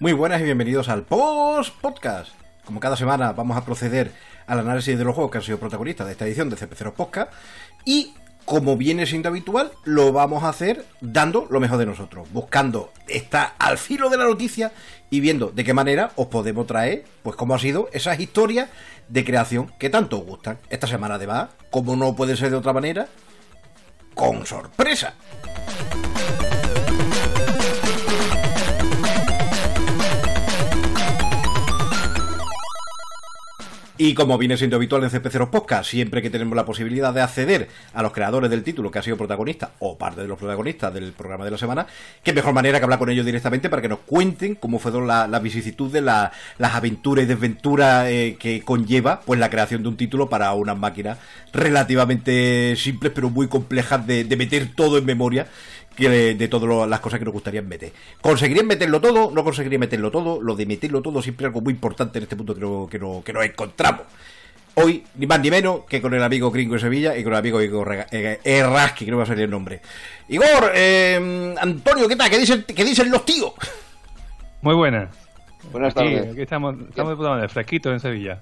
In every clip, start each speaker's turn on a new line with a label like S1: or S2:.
S1: Muy buenas y bienvenidos al Podcast. Como cada semana vamos a proceder al análisis de los juegos que han sido protagonistas de esta edición de CP0 Podcast. Y como viene siendo habitual, lo vamos a hacer dando lo mejor de nosotros, buscando estar al filo de la noticia y viendo de qué manera os podemos traer, pues cómo ha sido esas historias de creación que tanto os gustan. Esta semana además, como no puede ser de otra manera, con sorpresa. Y como viene siendo habitual en CP0 Podcast, siempre que tenemos la posibilidad de acceder a los creadores del título que ha sido protagonista o parte de los protagonistas del programa de la semana, qué mejor manera que hablar con ellos directamente para que nos cuenten cómo fue la vicisitud de las aventuras y desventuras que conlleva pues la creación de un título para unas máquinas relativamente simples pero muy complejas de meter todo en memoria, que de todas las cosas que nos gustaría meter. ¿Conseguirían meterlo todo? ¿No conseguirían meterlo todo? Lo de meterlo todo siempre es algo muy importante en este punto que nos encontramos. Hoy, ni más ni menos que con el amigo Gringo de Sevilla y con el amigo Igor Erraski, creo que va a salir el nombre. Igor, Antonio, ¿qué tal? ¿Qué dicen los tíos?
S2: Muy buenas.
S3: Buenas tardes.
S2: Aquí estamos de fresquito en Sevilla.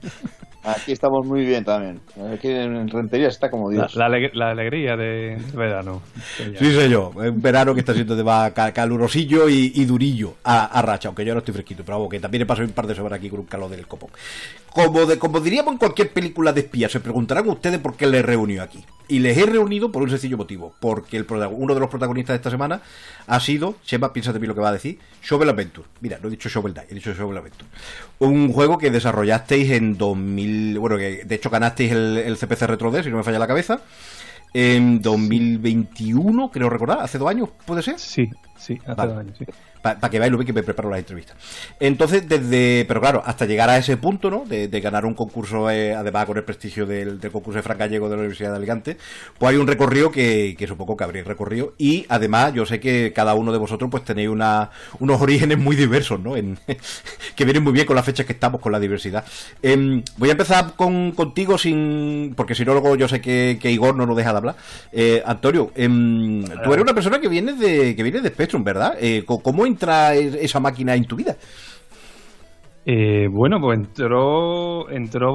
S3: Aquí estamos muy bien también. Aquí en Rentería está como Dios.
S2: La alegría de verano.
S1: Sí, señor. Un verano que está siendo de más calurosillo y durillo a racha, aunque yo no estoy fresquito, pero vamos, que también he pasado un par de semanas aquí con un calor del copón. Como diríamos en cualquier película de espías, se preguntarán ustedes por qué les reunió aquí. Y les he reunido por un sencillo motivo, porque uno de los protagonistas de esta semana ha sido, Chema, piénsate bien lo que va a decir, Shovel Adventure. Mira, no he dicho Shovel Knight, he dicho Shovel Adventure. Un juego que desarrollasteis en 2000, bueno, que de hecho ganasteis el CPC Retro D, si no me falla la cabeza, en 2021, creo recordar, hace 2 años, ¿puede ser?
S2: Sí, hace 2 años, sí.
S1: Para que veáis lo bien que me preparo las entrevistas. Entonces, pero claro, hasta llegar a ese punto, ¿no? De ganar un concurso, además con el prestigio del concurso de Fran Gallego de la Universidad de Alicante, pues hay un recorrido que supongo que habréis recorrido. Y además, yo sé que cada uno de vosotros pues tenéis unos orígenes muy diversos, ¿no? Que vienen muy bien con las fechas que estamos, con la diversidad. Voy a empezar contigo porque si no, luego yo sé que Igor no nos deja de hablar. Antonio, tú eres una persona que viene de Spectrum, ¿verdad? ¿Cómo entra esa máquina en tu vida?
S2: Bueno, pues entró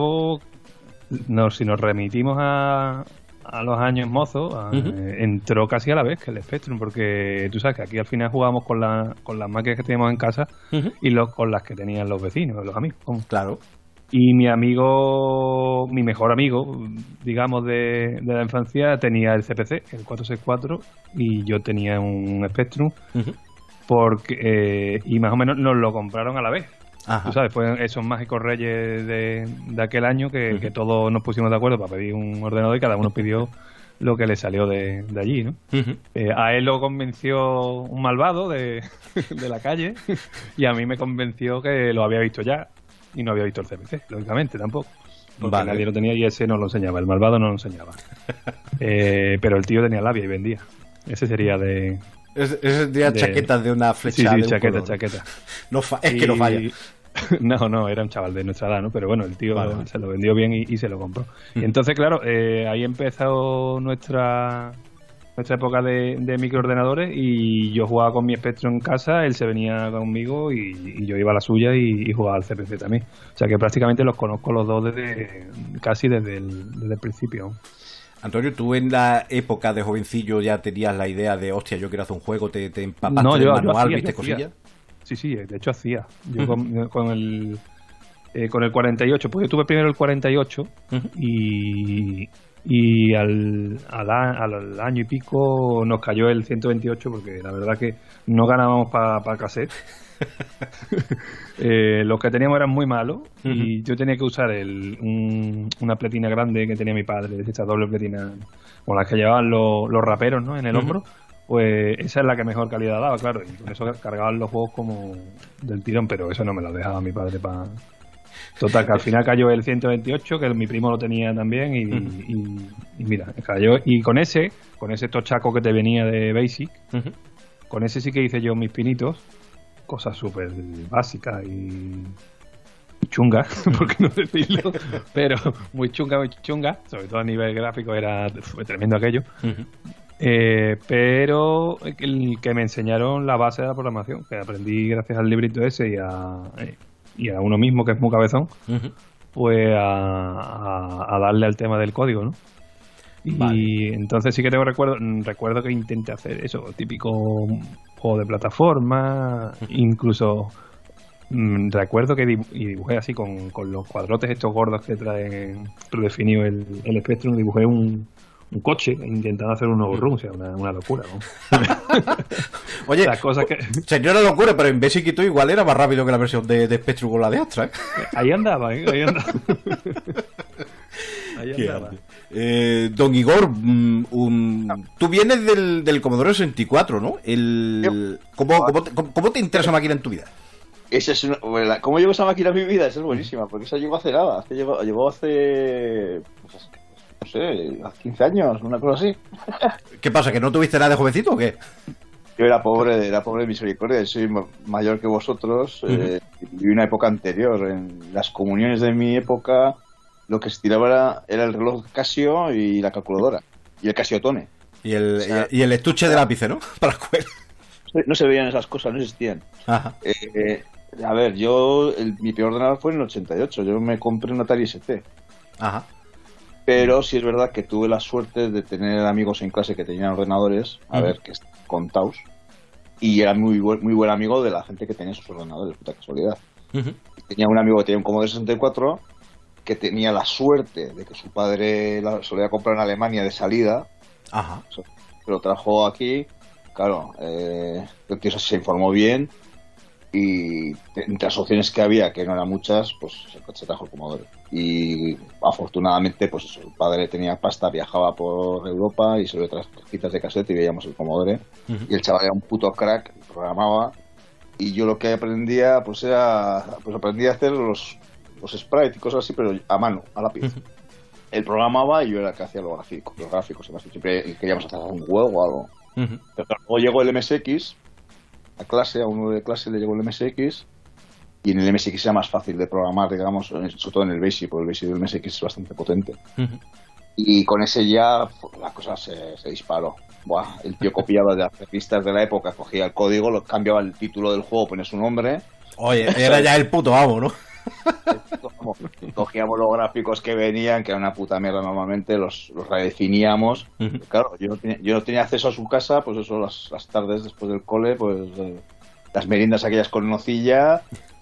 S2: si nos remitimos a los años mozos, entró casi a la vez que el Spectrum, porque tú sabes que aquí al final jugábamos con las máquinas que teníamos en casa y con las que tenían los vecinos, los amigos.
S1: Claro.
S2: Y mi mejor amigo, digamos, de la infancia, tenía el CPC, el 464, y yo tenía un Spectrum. Porque y más o menos nos lo compraron a la vez. Ajá. Tú sabes, fue esos mágicos reyes de aquel año que todos nos pusimos de acuerdo para pedir un ordenador y cada uno pidió lo que le salió de allí, ¿no? A él lo convenció un malvado de la calle y a mí me convenció que lo había visto ya y no había visto el CPC, lógicamente tampoco. Porque nadie lo tenía y ese no lo enseñaba, el malvado no lo enseñaba. Pero el tío tenía labia y vendía. Ese sería de...
S1: Ese sería chaquetas de una flecha.
S2: Sí, chaqueta.
S1: Que no falla.
S2: No, era un chaval de nuestra edad, ¿no? Pero bueno, el tío se lo vendió bien y se lo compró. Y entonces, claro, ahí empezó nuestra época de microordenadores y yo jugaba con mi Spectrum en casa, él se venía conmigo y yo iba a la suya y jugaba al CPC también. O sea que prácticamente los conozco los dos casi desde el principio.
S1: Antonio, ¿tú en la época de jovencillo ya tenías la idea de, hostia, yo quiero hacer un juego, te empapaste del manual, viste cosillas? Sí,
S2: de hecho hacía. Yo con el 48, pues yo tuve primero el 48 y al año y pico nos cayó el 128 porque la verdad que no ganábamos para cassette. Los que teníamos eran muy malos y yo tenía que usar una pletina grande que tenía mi padre, esta doble pletina con las que llevaban los raperos, ¿no? En el hombro, pues esa es la que mejor calidad daba, claro, y con eso cargaban los juegos como del tirón, pero eso no me lo dejaba mi padre para... Total, que al final cayó el 128, que mi primo lo tenía también y mira, cayó, y con ese tochaco que te venía de Basic, con ese sí que hice yo mis pinitos, cosas súper básicas y chungas, por qué no decirlo, pero muy chunga, sobre todo a nivel gráfico fue tremendo aquello. Pero el que me enseñaron la base de la programación, que aprendí gracias al librito ese y a uno mismo, que es muy cabezón, pues a darle al tema del código, ¿no?
S1: Vale.
S2: Y entonces sí que recuerdo que intenté hacer eso, típico juego de plataforma, incluso recuerdo que dibujé así con los cuadrotes estos gordos que traen predefinido el Spectrum, dibujé un coche intentando hacer un overrun, o sea, una locura, ¿no?
S1: Oye,
S2: las cosas que...
S1: sería una locura, pero en Basic y todo igual era más rápido que la versión de Spectrum con la de Astra, ¿eh?
S2: Ahí andaba. Ahí andaba.
S1: Don Igor, tú vienes del Commodore 64, ¿no? ¿Cómo te interesa máquina en tu vida?
S3: Esa es ¿Cómo llegó esa máquina a mi vida? Esa es buenísima, porque esa llegó hace nada. Llegó hace... Pues, no sé, hace 15 años, una cosa así.
S1: ¿Qué pasa, que no tuviste nada de jovencito o qué?
S3: Yo era pobre de misericordia, soy mayor que vosotros. Viví una época anterior. En las comuniones de mi época, lo que estiraba era el reloj Casio y la calculadora. Y el Casiotone.
S1: Y el estuche de lápiz, ¿no? Para la escuela.
S3: No se veían esas cosas, no existían.
S1: Ajá.
S3: A ver, mi peor ordenador fue en el 88. Yo me compré un Atari ST.
S1: Ajá.
S3: Pero sí es verdad que tuve la suerte de tener amigos en clase que tenían ordenadores, que contaos, y era muy buen amigo de la gente que tenía sus ordenadores, puta casualidad. Tenía un amigo que tenía un Commodore 64 que tenía la suerte de que su padre se lo iba a comprar en Alemania de salida.
S1: Ajá.
S3: Se lo trajo aquí, claro, el tío se informó bien y entre las opciones que había, que no eran muchas, pues se trajo el Commodore. Y afortunadamente, pues eso, el padre tenía pasta, viajaba por Europa y se lo trajo tarjetas de cassette y veíamos el Commodore. Y el chaval era un puto crack, programaba. Y yo lo que aprendía, pues aprendí a hacer los sprites y cosas así, pero a mano, a lápiz. Él programaba y yo era el que hacía los gráficos. Además, siempre queríamos hacer un juego o algo. Pero luego llegó el MSX a uno de clase le llegó el MSX, y en el MSX era más fácil de programar, digamos, sobre todo en el BASIC, porque el BASIC del MSX es bastante potente. Y con ese ya la cosa se disparó. Buah, el tío copiaba de las revistas de la época, cogía el código, cambiaba el título del juego, ponía su nombre.
S1: Oye, era ya el puto amo, ¿no?
S3: Cogíamos los gráficos que venían, que era una puta mierda normalmente, los redefiníamos. Claro, yo no tenía acceso a su casa, pues eso, las tardes después del cole, pues las meriendas aquellas con nocilla,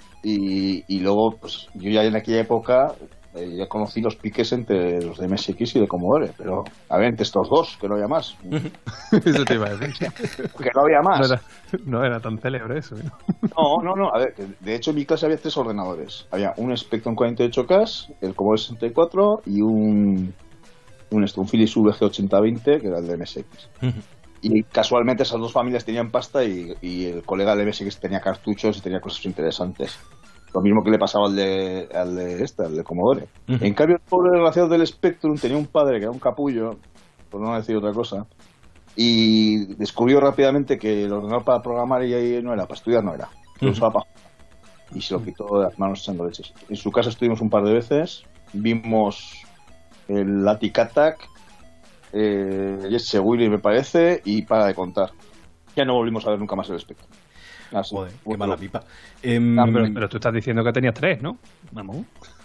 S3: y luego, pues yo ya en aquella época ya conocí los piques entre los de MSX y de Commodore, pero a ver, entre estos dos, que no había más.
S2: Eso te iba a decir.
S3: Que no había más.
S2: No era tan célebre eso, ¿no?
S3: No, a ver, de hecho en mi clase había 3 ordenadores. Había un Spectrum 48K, el Commodore 64 y un Philips VG8020, que era el de MSX. Y casualmente esas dos familias tenían pasta y el colega del MSX tenía cartuchos y tenía cosas interesantes. Lo mismo que le pasaba al de Commodore. En cambio, el pobre desgraciado del Spectrum tenía un padre que era un capullo, por no decir otra cosa, y descubrió rápidamente que el ordenador para programar y ahí no era, para estudiar no era. Lo usaba para jugar. Y se lo quitó de las manos echando leches. En su casa estuvimos un par de veces, vimos el Attic Attack, Jesse Willy me parece, y para de contar. Ya no volvimos a ver nunca más el Spectrum.
S1: Joder, qué mala pipa.
S2: Pero tú estás diciendo que tenías 3, ¿no? Vamos.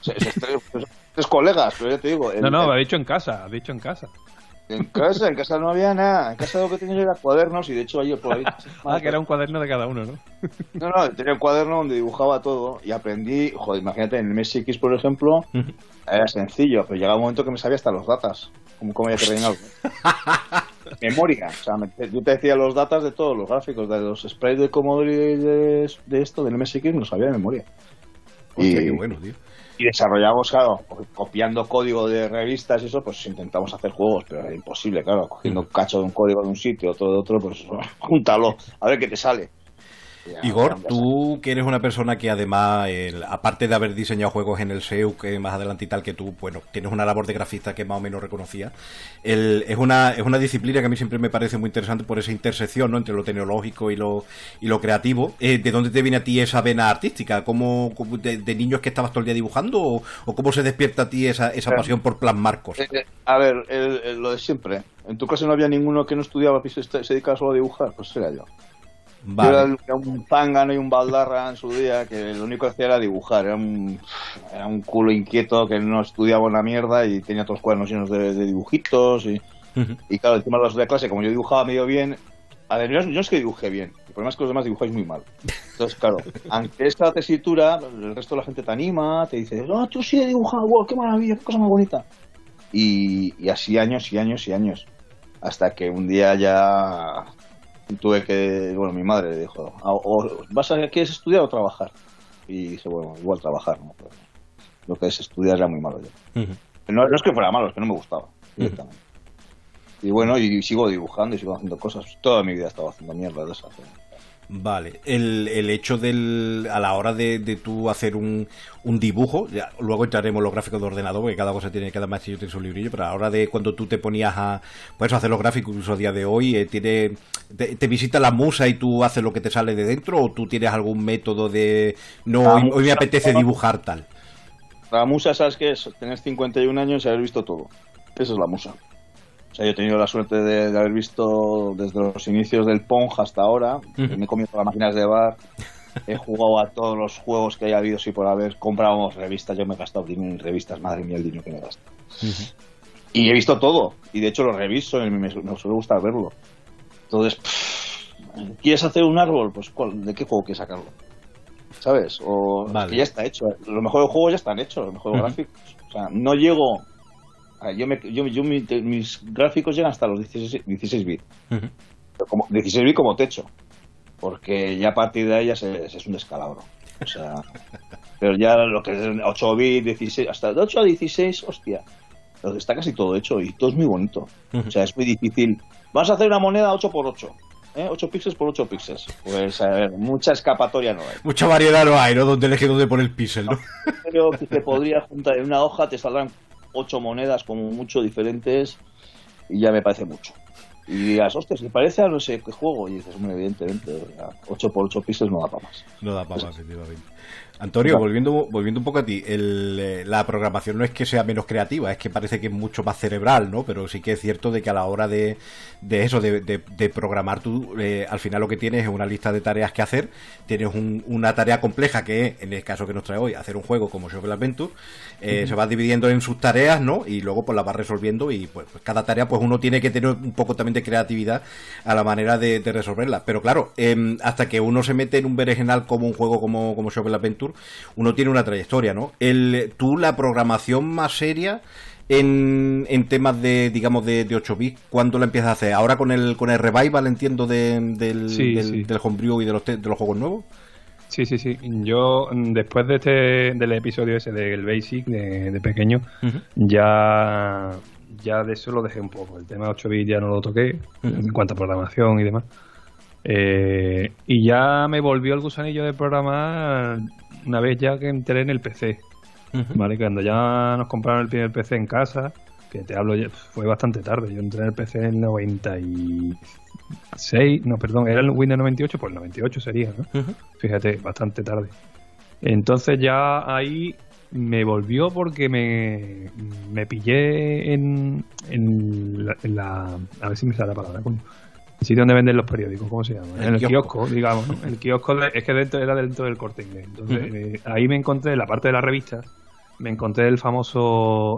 S3: Tres colegas, pero ya te digo.
S2: No, ha dicho en casa,
S3: En casa no había nada. En casa lo que tenía era cuadernos y de hecho ayer por ahí...
S2: que era un cuaderno de cada uno, ¿no?
S3: No, tenía un cuaderno donde dibujaba todo y aprendí, joder, imagínate, en el MSX, por ejemplo, era sencillo, pero llegaba un momento que me sabía hasta los datas, como había que rellenar. Memoria, o sea, yo te decía los datas de todos los gráficos, de los sprites de Commodore y de esto, del MSX, me los sabía de memoria.
S1: Hostia, qué bueno, tío.
S3: Y desarrollamos, claro, copiando código de revistas y eso, pues intentamos hacer juegos, pero era imposible, claro, cogiendo un cacho de un código de un sitio, otro de otro, pues júntalo, a ver qué te sale.
S1: Igor, tú que eres una persona que además, aparte de haber diseñado juegos en el SEU, que más adelante y tal, que tú, bueno, tienes una labor de grafista que más o menos reconocía, es una disciplina que a mí siempre me parece muy interesante por esa intersección, ¿no?, entre lo tecnológico y lo creativo. ¿De dónde te viene a ti esa vena artística? ¿Cómo de niño es que estabas todo el día dibujando o cómo se despierta a ti esa pasión por plasmar cosas?
S3: A ver, lo de siempre. en tu clase no había ninguno que no estudiaba, se dedicaba solo a dibujar, pues era yo.
S1: Vale.
S3: Yo era un zángano y un baldarra en su día que lo único que hacía era dibujar. Era un culo inquieto que no estudiaba una mierda y tenía todos los cuadernos llenos de dibujitos. Y claro, el tema de la clase, como yo dibujaba medio bien, a ver, yo es que dibujé bien. El problema es que los demás dibujáis muy mal. Entonces, claro, ante esta tesitura, el resto de la gente te anima, te dice, no, tú sí he dibujado, wow, qué maravilla, qué cosa más bonita. Y así años y años y años. Hasta que un día ya tuve que, bueno, mi madre dijo, ¿quieres estudiar o trabajar? Y dije, bueno, igual trabajar, ¿no? Pero lo que es estudiar era muy malo yo. No es que fuera malo, es que no me gustaba directamente. Y bueno, y sigo dibujando y sigo haciendo cosas. Toda mi vida he estado haciendo mierda de esas.
S1: Vale, el hecho a la hora de tú hacer un dibujo, ya, luego entraremos en los gráficos de ordenador, porque cada cosa cada maestrillo tiene su librillo, pero a la hora de cuando tú te ponías a hacer los gráficos, incluso a día de hoy, te visita la musa y tú haces lo que te sale de dentro, o tú tienes algún método de hoy me apetece dibujar tal.
S3: La musa, ¿sabes qué es? Tenés 51 años y haber visto todo. Esa es la musa. O sea, yo he tenido la suerte de haber visto desde los inicios del Pong hasta ahora. Me he comido todas las máquinas de bar. He jugado a todos los juegos que haya habido, sí, por haber. Comprábamos revistas. Yo me he gastado dinero en revistas. Madre mía, el dinero que me he gastado. Y he visto todo. Y de hecho lo reviso y me suele gustar verlo. Entonces, ¿quieres hacer un árbol? Pues ¿de qué juego quieres sacarlo? ¿Sabes? O vale. Es que ya está hecho. Los mejores juegos ya están hechos. Los mejores gráficos. O sea, no llego... mis gráficos llegan hasta los 16 bits. Como 16 bits como techo, porque ya a partir de ahí es un descalabro. O sea, pero ya lo que es 8 bits, 16, hasta de 8 a 16, hostia, está casi todo hecho y todo es muy bonito. O sea, es muy difícil. Vas a hacer una moneda 8x8. 8 píxeles por 8 píxeles. Pues a ver, mucha escapatoria no hay.
S1: Mucha variedad no hay, ¿no? Donde elegir dónde poner el píxel, ¿no?
S3: Creo que te podría juntar en una hoja, te saldrán 8 monedas como mucho diferentes y ya me parece mucho. Y digas, hostia, ¿se parece a no sé qué juego? Y dices, bueno, evidentemente, 8x8 píxeles no da para más.
S1: No da para más, efectivamente. Antonio, volviendo un poco a ti, la programación no es que sea menos creativa, es que parece que es mucho más cerebral, ¿no? Pero sí que es cierto de que a la hora de programar tú, al final lo que tienes es una lista de tareas que hacer, tienes una tarea compleja que es, en el caso que nos trae hoy, hacer un juego como Shovel Adventure, se va dividiendo en sus tareas, ¿no? Y luego pues las va resolviendo y pues cada tarea pues uno tiene que tener un poco también de creatividad a la manera de resolverla. Pero claro, hasta que uno se mete en un berenjenal como un juego como Shovel Adventure, uno tiene una trayectoria, ¿no? Tú, la programación más seria en temas de, digamos, de 8 bits, ¿cuándo la empiezas a hacer? ¿Ahora con el revival, entiendo, del homebrew y de los juegos nuevos?
S2: Sí. Yo, después del episodio ese del Basic, de pequeño, ya de eso lo dejé un poco. El tema de 8 bits ya no lo toqué, en cuanto a programación y demás. Y ya me volvió el gusanillo de programar una vez ya que entré en el PC, ¿vale? Cuando ya nos compraron el primer PC en casa, que te hablo, fue bastante tarde. Yo entré en el PC en 96, no, perdón, era el Windows 98, pues el 98 sería, ¿no? Fíjate, bastante tarde. Entonces ya ahí me volvió porque me pillé en la... A ver si me sale la palabra, coño. El sitio donde venden los periódicos, ¿cómo se llama? En el kiosco, digamos, ¿no? El kiosco es que era dentro del Corte Inglés. Entonces, ahí me encontré, en la parte de las revistas, me encontré el famoso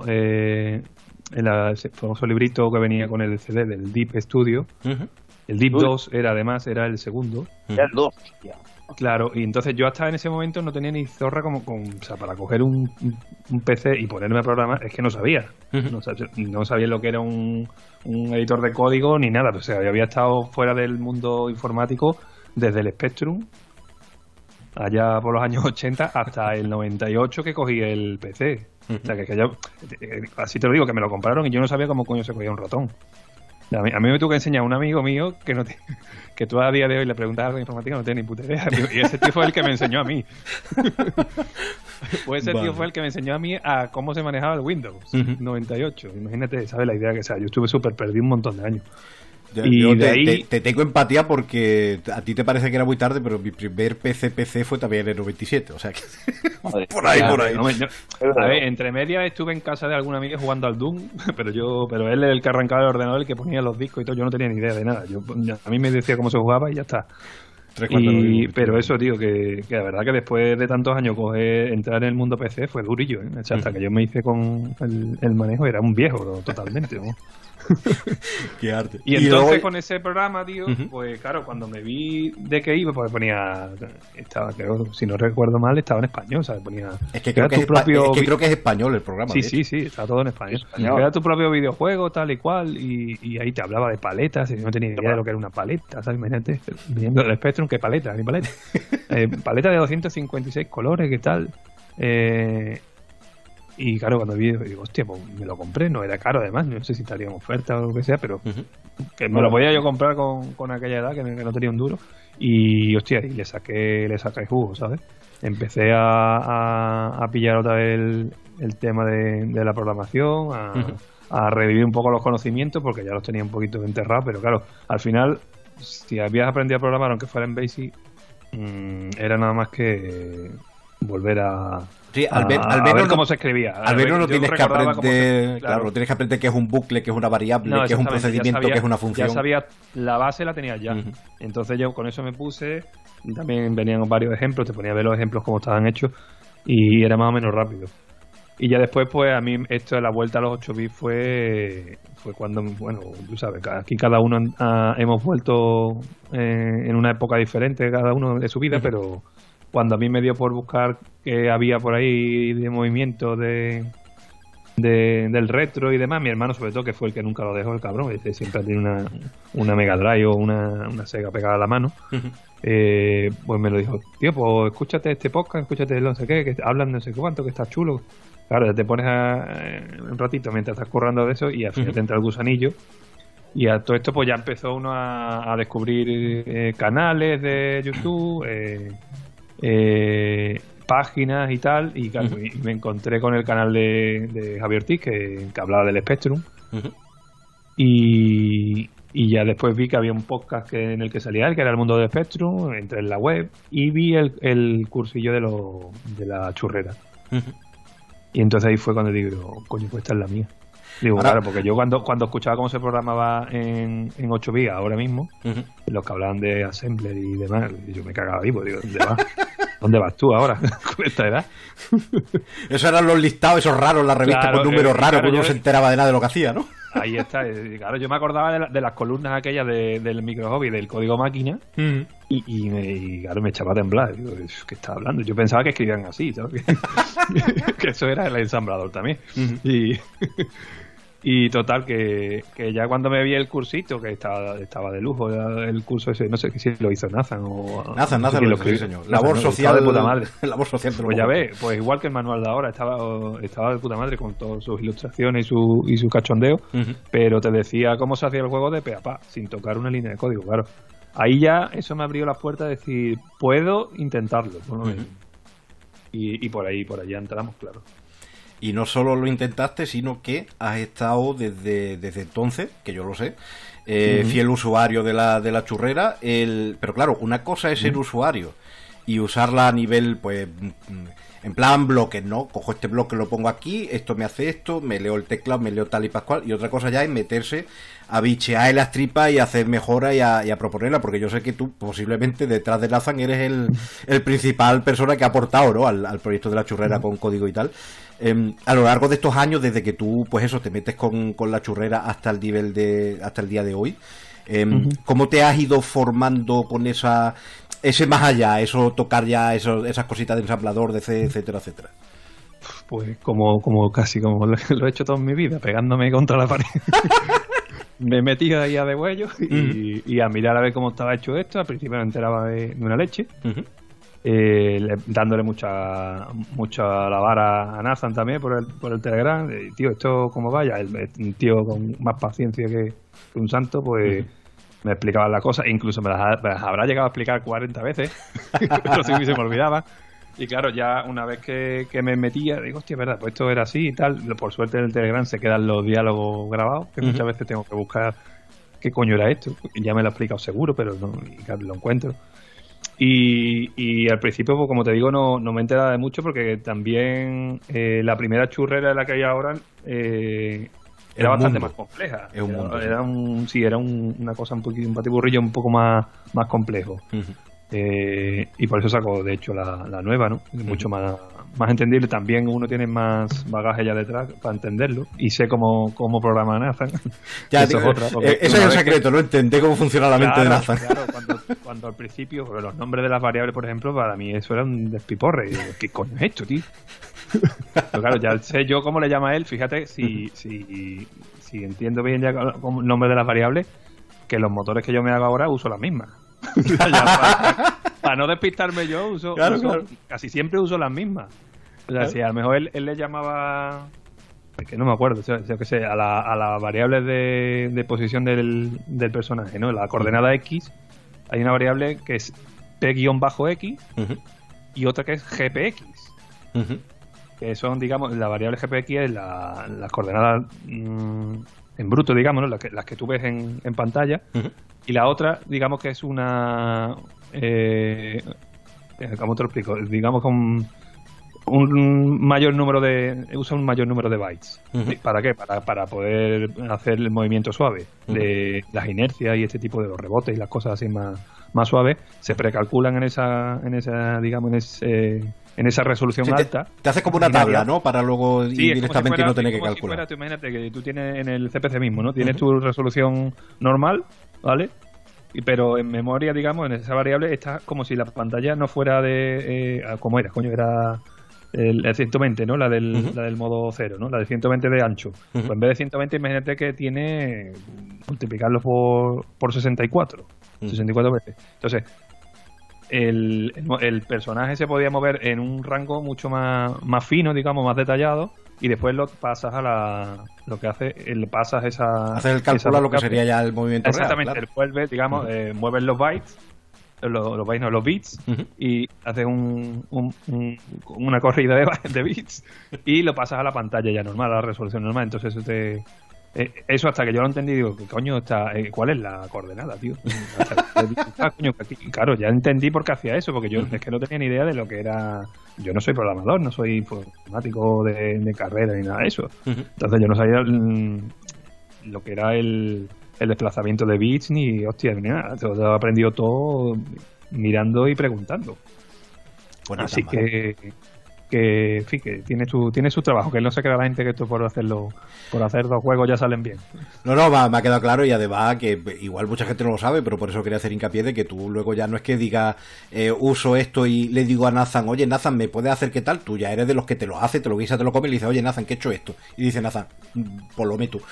S2: librito que venía con el CD del Deep Studio. El Deep 2 era el segundo.
S3: Era el 2, hostia.
S2: Claro, y entonces yo hasta en ese momento no tenía ni zorra o sea, para coger un PC y ponerme a programar, es que no sabía. No sabía lo que era un editor de código ni nada. O sea, yo había estado fuera del mundo informático desde el Spectrum, allá por los años 80, hasta el 98 que cogí el PC. O sea, que yo, así te lo digo, que me lo compraron y yo no sabía cómo coño se cogía un ratón. A mí me tuvo que enseñar un amigo mío que tú a día de hoy le preguntas algo de informática, no tiene ni puta idea. Y ese tío fue el que me enseñó a mí. Pues ese tío fue el que me enseñó a mí a cómo se manejaba el Windows 98. Imagínate, ¿sabes la idea que sea? Yo estuve súper perdido un montón de años. Y de ahí...
S1: te tengo empatía porque a ti te parece que era muy tarde, pero mi primer PC fue también en el 97, o sea que por ahí.
S2: No, a ver, entre medias estuve en casa de alguna amiga jugando al Doom, pero él es el que arrancaba el ordenador, el que ponía los discos y todo, yo no tenía ni idea de nada. A mí me decía cómo se jugaba y ya está. Pero eso, tío, que la verdad que después de tantos años entrar en el mundo PC fue durillo, ¿eh? O sea, hasta que yo me hice con el manejo era un viejo totalmente, ¿no?
S1: Qué arte.
S2: Y entonces luego... con ese programa, tío, pues claro, cuando me vi de qué iba, pues ponía, creo, si no recuerdo mal, estaba en español, ¿sabes? Ponía,
S1: es que creo que es español el programa.
S2: Sí, está todo en español. Era tu propio videojuego, tal y cual, y ahí te hablaba de paletas, y no tenía idea de lo que era una paleta, ¿sabes? Imagínate, viniendo del Spectrum, ¿qué paleta? Ni paleta. Paleta de 256 colores, ¿qué tal? Y claro, cuando vi, digo, hostia, pues me lo compré, no era caro además, no sé si estaría en oferta o lo que sea, pero que me lo podía yo comprar con aquella edad que no tenía un duro. Y hostia, y le saqué jugo, ¿sabes? Empecé a pillar otra vez el tema de la programación, a revivir un poco los conocimientos, porque ya los tenía un poquito enterrados, pero claro, al final, si habías aprendido a programar, aunque fuera en BASIC, era nada más que volver a...
S1: Sí, al ver
S2: cómo se escribía.
S1: Al menos no tienes que aprender, claro, tienes que aprender que es un bucle, que es una variable, que es un procedimiento, que es una función.
S2: Ya sabía, la base la tenía ya. Entonces yo con eso me puse, y también venían varios ejemplos, te ponía a ver los ejemplos como estaban hechos, y era más o menos rápido. Y ya después, pues a mí esto de la vuelta a los 8 bits fue cuando, bueno, tú sabes, aquí cada uno hemos vuelto en una época diferente, cada uno de su vida, pero... Cuando a mí me dio por buscar que había por ahí de movimiento del retro y demás, mi hermano sobre todo, que fue el que nunca lo dejó, el cabrón, este siempre tiene una Mega Drive o una Sega pegada a la mano, pues me lo dijo, tío, pues escúchate este podcast, escúchate el no sé qué, que hablan de no sé cuánto, que está chulo. Claro, te pones un ratito mientras estás currando de eso y al final te entra el gusanillo. Y a todo esto pues ya empezó uno a descubrir canales de YouTube, páginas y tal, y claro, y me encontré con el canal de Javier Ortiz que hablaba del Spectrum, y ya después vi que había un podcast en el que salía él, que era el mundo del Spectrum, entré en la web y vi el cursillo de la churrera, y entonces ahí fue cuando digo, coño, pues esta es la mía. Digo, ahora, claro, porque yo cuando escuchaba cómo se programaba en 8 bits ahora mismo, los que hablaban de Assembler y demás, yo me cagaba vivo, digo, ¿dónde vas? ¿Dónde vas tú ahora con esta edad?
S1: Esos eran los listados, esos raros, la revista con números raros, que uno no se enteraba de nada de lo que hacía, ¿no?
S2: Ahí está, claro, yo me acordaba de las columnas aquellas del micro hobby, del código máquina, y claro, me echaba a temblar. Digo, ¿qué está hablando? Yo pensaba que escribían así, ¿sabes? Que eso era el ensamblador también. Y total, que ya cuando me vi el cursito, que estaba de lujo, el curso ese, no sé si lo hizo Nathan o...
S1: Nathan lo diseñó. Labor social
S2: de puta madre.
S1: Labor social.
S2: Pues ya ves, pues igual que el manual de ahora, estaba de puta madre con todas sus ilustraciones y su cachondeo, pero te decía cómo se hacía el juego de pe a pa, sin tocar una línea de código, claro. Ahí ya eso me abrió las puertas de decir, puedo intentarlo, por lo menos. Y por ahí entramos, claro.
S1: Y no solo lo intentaste, sino que has estado desde entonces, que yo lo sé, fiel usuario de la churrera. Pero claro, una cosa es ser usuario y usarla a nivel, pues, en plan bloques, ¿no? Cojo este bloque, lo pongo aquí, esto me hace esto, me leo el teclado, me leo tal y pascual. Y otra cosa ya es meterse a bichear en las tripas y hacer mejoras y a proponerla, porque yo sé que tú, posiblemente, detrás de Nathan, eres el principal persona que ha aportado, ¿no? al proyecto de la churrera con código y tal. A lo largo de estos años, desde que tú, pues eso, te metes con la churrera hasta el día de hoy, ¿cómo te has ido formando con ese más allá, eso, tocar ya esas cositas de ensamblador, DC, etcétera, etcétera?
S2: Pues como casi como lo he hecho toda mi vida, pegándome contra la pared. Me metí ahí a degüello y a mirar a ver cómo estaba hecho esto. Al principio me enteraba de una leche. Dándole mucha la vara a Nathan también por el Telegram. Tío, ¿esto cómo vaya? Un tío con más paciencia que un santo, pues me explicaba las cosas, incluso me las habrá llegado a explicar 40 veces, pero si se me olvidaba. Y claro, ya una vez que me metía, digo, hostia, verdad, pues esto era así y tal. Por suerte en el Telegram se quedan los diálogos grabados, que muchas veces tengo que buscar ¿qué coño era esto? Ya me lo he explicado seguro, pero no, y claro, lo encuentro. Y al principio, pues, como te digo, no me he enterado de mucho porque también la primera churrera de la que hay ahora era bastante más compleja. Era una cosa un batiburrillo un poco más complejo. Y por eso saco, de hecho, la nueva, ¿no? Mucho más entendible. También uno tiene más bagaje ya detrás para entenderlo. Y sé cómo programa Nathan.
S1: Ya, eso es el secreto, ¿no? Entender cómo funciona la mente de Nathan.
S2: Claro, cuando al principio, los nombres de las variables, por ejemplo, para mí eso era un despiporre. Y digo, ¿qué coño es esto, tío? Pero claro, ya sé yo cómo le llama él. Fíjate, si entiendo bien ya el nombre de las variables, que los motores que yo me hago ahora uso las mismas. Para no despistarme yo, claro. Casi siempre uso las mismas. O sea, si a lo mejor él le llamaba, es que no me acuerdo, yo que sé, a la variable de posición del personaje, ¿no? La coordenada X, hay una variable que es P-X y otra que es GPX. Que son, digamos, la variable GPX es las coordenadas en bruto, digamos, ¿no? las que tú ves en pantalla. Y la otra, digamos que es una... ¿cómo te lo explico? Digamos con un mayor número usa un mayor número de bytes. ¿Para qué? Para poder hacer el movimiento suave de las inercias y este tipo de los rebotes y las cosas así más suaves. Se precalculan en esa digamos, en esa resolución alta.
S1: Te hace como una tabla, ¿no? Para luego ir directamente no tener que calcular.
S2: Tú imagínate que tú tienes en el CPC mismo, ¿no? Tienes tu resolución normal, ¿vale? Pero en memoria, digamos, en esa variable está como si la pantalla no fuera de... ¿cómo era? Coño, era el 120, ¿no? La del modo 0, ¿no? La de 120 de ancho. Pues en vez de 120, imagínate que tiene... multiplicarlo por 64. 64 veces. Entonces, el personaje se podía mover en un rango mucho más fino, digamos, más detallado, y después lo pasas lo que hace, pasas esa...
S1: Haces el cálculo a lo que sería ya el movimiento
S2: exactamente,
S1: real.
S2: Exactamente, vuelves, digamos, mueves los bytes, los bits, y haces una corrida de bits, y lo pasas a la pantalla ya normal, a la resolución normal. Entonces eso hasta que yo lo entendí, digo, ¿qué coño está? ¿Cuál es la coordenada, tío? Claro, ya entendí por qué hacía eso, porque yo es que no tenía ni idea de lo que era. Yo no soy programador, no soy informático de carrera ni nada de eso. Entonces yo no sabía lo que era el desplazamiento de bits ni hostia ni nada. Yo lo he aprendido todo mirando y preguntando. Bueno, así que en fin, que tiene su trabajo, que no se crea la gente que esto por hacer dos juegos ya salen bien.
S1: No, me ha quedado claro, y además que igual mucha gente no lo sabe, pero por eso quería hacer hincapié de que tú luego ya no es que digas uso esto y le digo a Nathan, oye Nathan, ¿me puedes hacer qué tal? Tú ya eres de los que te lo hace, te lo guisa, te lo come y le dices, oye Nathan, ¿qué he hecho esto? Y dice Nathan, pues lo meto.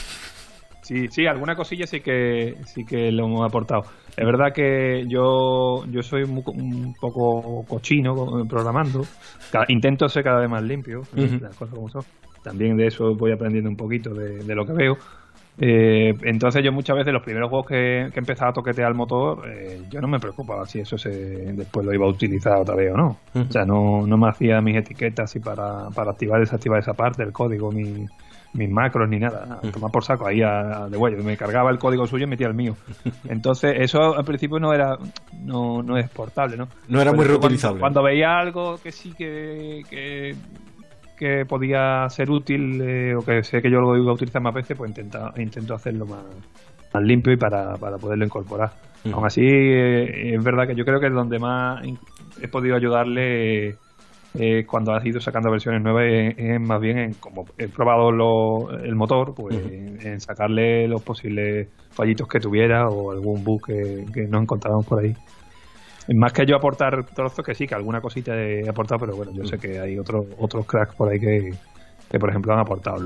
S2: Sí, alguna cosilla sí que lo hemos aportado. Es verdad que yo soy un poco cochino programando. Intento ser cada vez más limpio, las cosas como son. También de eso voy aprendiendo un poquito de lo que veo. Entonces yo muchas veces los primeros juegos que empezaba a toquetear el motor, yo no me preocupaba si eso después lo iba a utilizar otra vez o no. O sea, no me hacía mis etiquetas y para activar y desactivar esa parte del código, mis macros ni nada, tomar por saco ahí de huello. Me cargaba el código suyo y metía el mío. Entonces eso al principio no es exportable, ¿no?
S1: No era muy reutilizable.
S2: Cuando veía algo que sí que podía ser útil, o que sé que yo lo iba a utilizar más veces, pues intento hacerlo más limpio y para poderlo incorporar. Aún así, es verdad que yo creo que es donde más he podido ayudarle cuando has ido sacando versiones nuevas es más bien como he probado el motor, pues en sacarle los posibles fallitos que tuviera o algún bug que no encontrábamos por ahí. Más que yo aportar trozos, que sí, que alguna cosita he aportado, pero bueno, yo sé que hay otros cracks por ahí que por ejemplo han aportado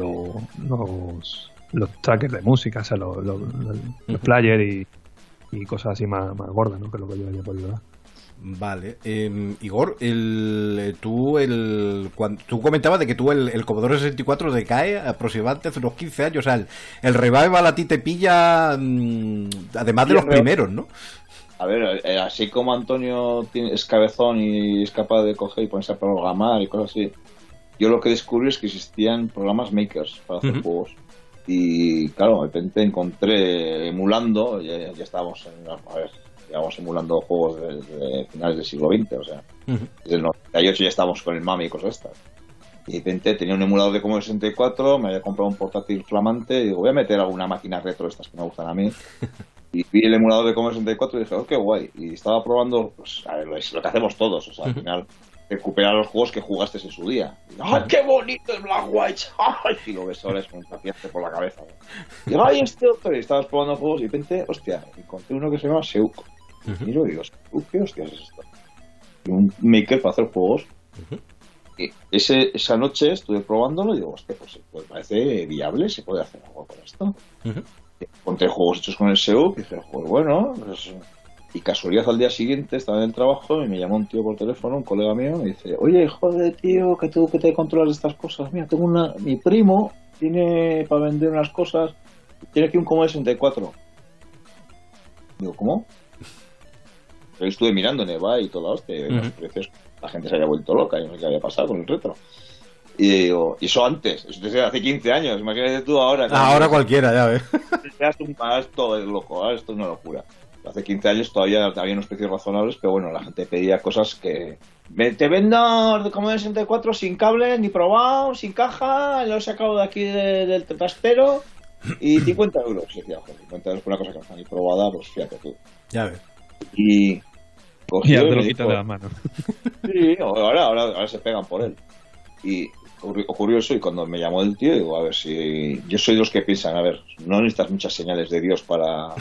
S2: los trackers de música, o sea, los players y cosas así más gordas, ¿no? Que es lo que yo haya podido dar.
S1: Vale, Igor, tú comentabas de que tú el Commodore 64 te cae aproximadamente hace unos 15 años, o sea, el revival a ti te pilla además de los primeros, ¿no?
S3: A ver, así como Antonio es cabezón y es capaz de coger y ponerse a programar y cosas así, yo lo que descubrí es que existían programas makers para hacer juegos. Y claro, de repente encontré emulando, ya estábamos llevamos emulando juegos desde finales del siglo XX, o sea, desde el 98 ya estábamos con el MAME y cosas estas. Y de repente tenía un emulador de Commodore 64, me había comprado un portátil flamante, y digo, voy a meter alguna máquina retro de estas que me gustan a mí. Y vi el emulador de Commodore 64 y dije, oh, qué guay. Y estaba probando, pues, a ver, lo que hacemos todos, o sea, al final recuperar los juegos que jugaste en su día. ¡Ay, qué bonito el Black White! ¡Ay! Y lo ves ahora es un paciente por la cabeza. Y digo, ¡ay, este otro! Y estabas probando juegos y de repente, hostia, encontré uno que se llama Seuk. Y miro y digo, ¿qué hostias es esto? Y un maker para hacer juegos. Y esa noche estuve probándolo y digo, hostia, pues parece viable, se puede hacer algo con esto. Encontré juegos hechos con el Seuk y dije, pues bueno, pues... Y casualidad al día siguiente estaba en el trabajo y me llamó un tío por teléfono, un colega mío, y dice, oye, joder, tío, que tú que te controlas estas cosas. Mira, mi primo tiene para vender unas cosas, tiene aquí un Commodore 64. Digo, ¿cómo? Pero estuve mirando en eBay y toda la hostia, y los precios, la gente se había vuelto loca y no sé qué había pasado con el retro. Y digo, y eso antes, eso desde hace 15 años, imagínate tú ahora.
S1: Ahora cualquiera, ya ves.
S3: Esto es loco, ahora esto es una locura. Hace 15 años todavía había unos precios razonables, pero bueno, la gente pedía cosas que... Te vendo como de 64 sin cable, ni probado, sin caja, lo he sacado de aquí del trastero y 50 euros. Y decía, joder, 50 euros por una cosa que no está ni probada, pues fíjate tú.
S1: Ya ves.
S3: Y
S2: cogió y te lo quita de las manos.
S3: Sí, ahora se pegan por él. Y ocurrió eso y cuando me llamó el tío, digo, a ver si... Yo soy de los que piensan, a ver, no necesitas muchas señales de Dios para